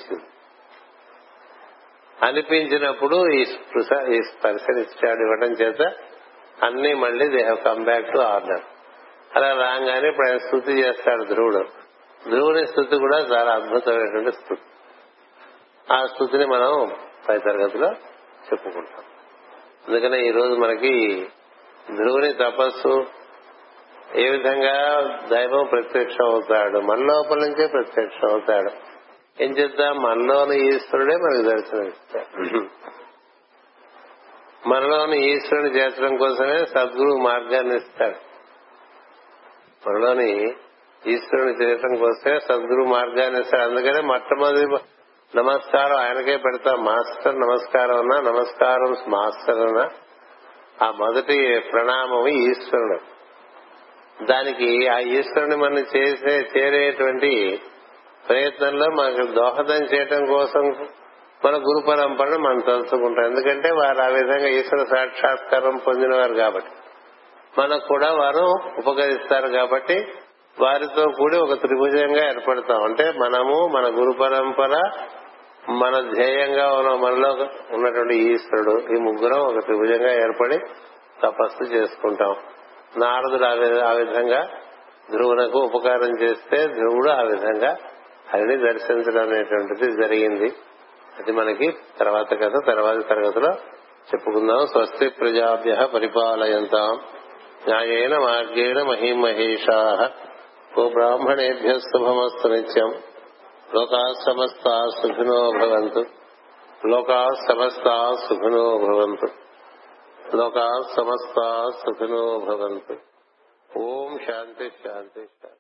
అనిపించినప్పుడు ఈ స్పర్శనిచ్చాడు ఇవ్వడం చేత అన్ని మళ్ళీ they have come back to order. అలా రాగానే ఇప్పుడు ఆయన స్తుతి చేస్తాడు ధ్రువుడు. ధ్రువుని స్తుతి కూడా చాలా అద్భుతమైనటువంటి స్తుతి. ఆ స్తుతిని మనం పై తరగతిలో చెప్పుకుంటాం. అందుకనే ఈ రోజు మనకి ధ్రువుని తపస్సు ఏ విధంగా దైవం ప్రత్యక్షం అవుతాడు, మన లోపల నుంచే ప్రత్యక్షం అవుతాడు. ఏం చేద్దాం, మనలోని ఈశ్వరుడే మనకు దర్శనమిస్తాడు. మనలోని ఈశ్వరుని చేర్చడం కోసమే సద్గురు మార్గాన్ని ఇస్తాడు. మనలోని ఈశ్వరుని చేయటం కోసమే సద్గురు మార్గాన్ని ఇస్తాడు. అందుకనే మొట్టమొదటి నమస్కారం ఆయనకే పెడతాం. మాస్టర్ నమస్కారం అన్నా, నమస్కారం మాస్టర్ అన్నా, ఆ మొదటి ప్రణామం ఈశ్వరుడు. దానికి ఆ ఈశ్వరుని మనం చేరేటువంటి ప్రయత్నంలో మనకు దోహదం చేయటం కోసం మన గురు పరంపరను మనం తలుచుకుంటాం. ఎందుకంటే వారు ఆ విధంగా ఈశ్వర సాక్షాత్కారం పొందినవారు కాబట్టి, మనకు కూడా వారు ఉపకరిస్తారు కాబట్టి వారితో కూడి ఒక త్రిభుజంగా ఏర్పడతాం. అంటే మనము, మన గురు పరంపర, మన ధ్యేయంగా ఉన్న మనలో ఉన్నటువంటి ఈశ్వరుడు, ఈ ముగ్గురం ఒక త్రిభుజంగా ఏర్పడి తపస్సు చేసుకుంటాం. నారదుడు ఆ విధంగా ధ్రువునకు ఉపకారం చేస్తే ధ్రువుడు ఆ విధంగా హరిని దర్శించడం అనేటువంటిది జరిగింది. అది మనకి తర్వాత తరగతిలో చెప్పుకుందాం. స్వస్తి ప్రజాభ్యః పరిపాలయంతాం న్యాయేన మార్గేణ మహీమహేషాః గో బ్రాహ్మణేభ్యః శుభమస్తు నిత్యం. లోకాః సమస్తాః సుఖినో భవంతు. లోకాః సమస్తాః సుఖినో భవంతు. లోకాః సమస్తాః సుఖినో భవంతు. ఓం శాంతి శాంతి శాంతి.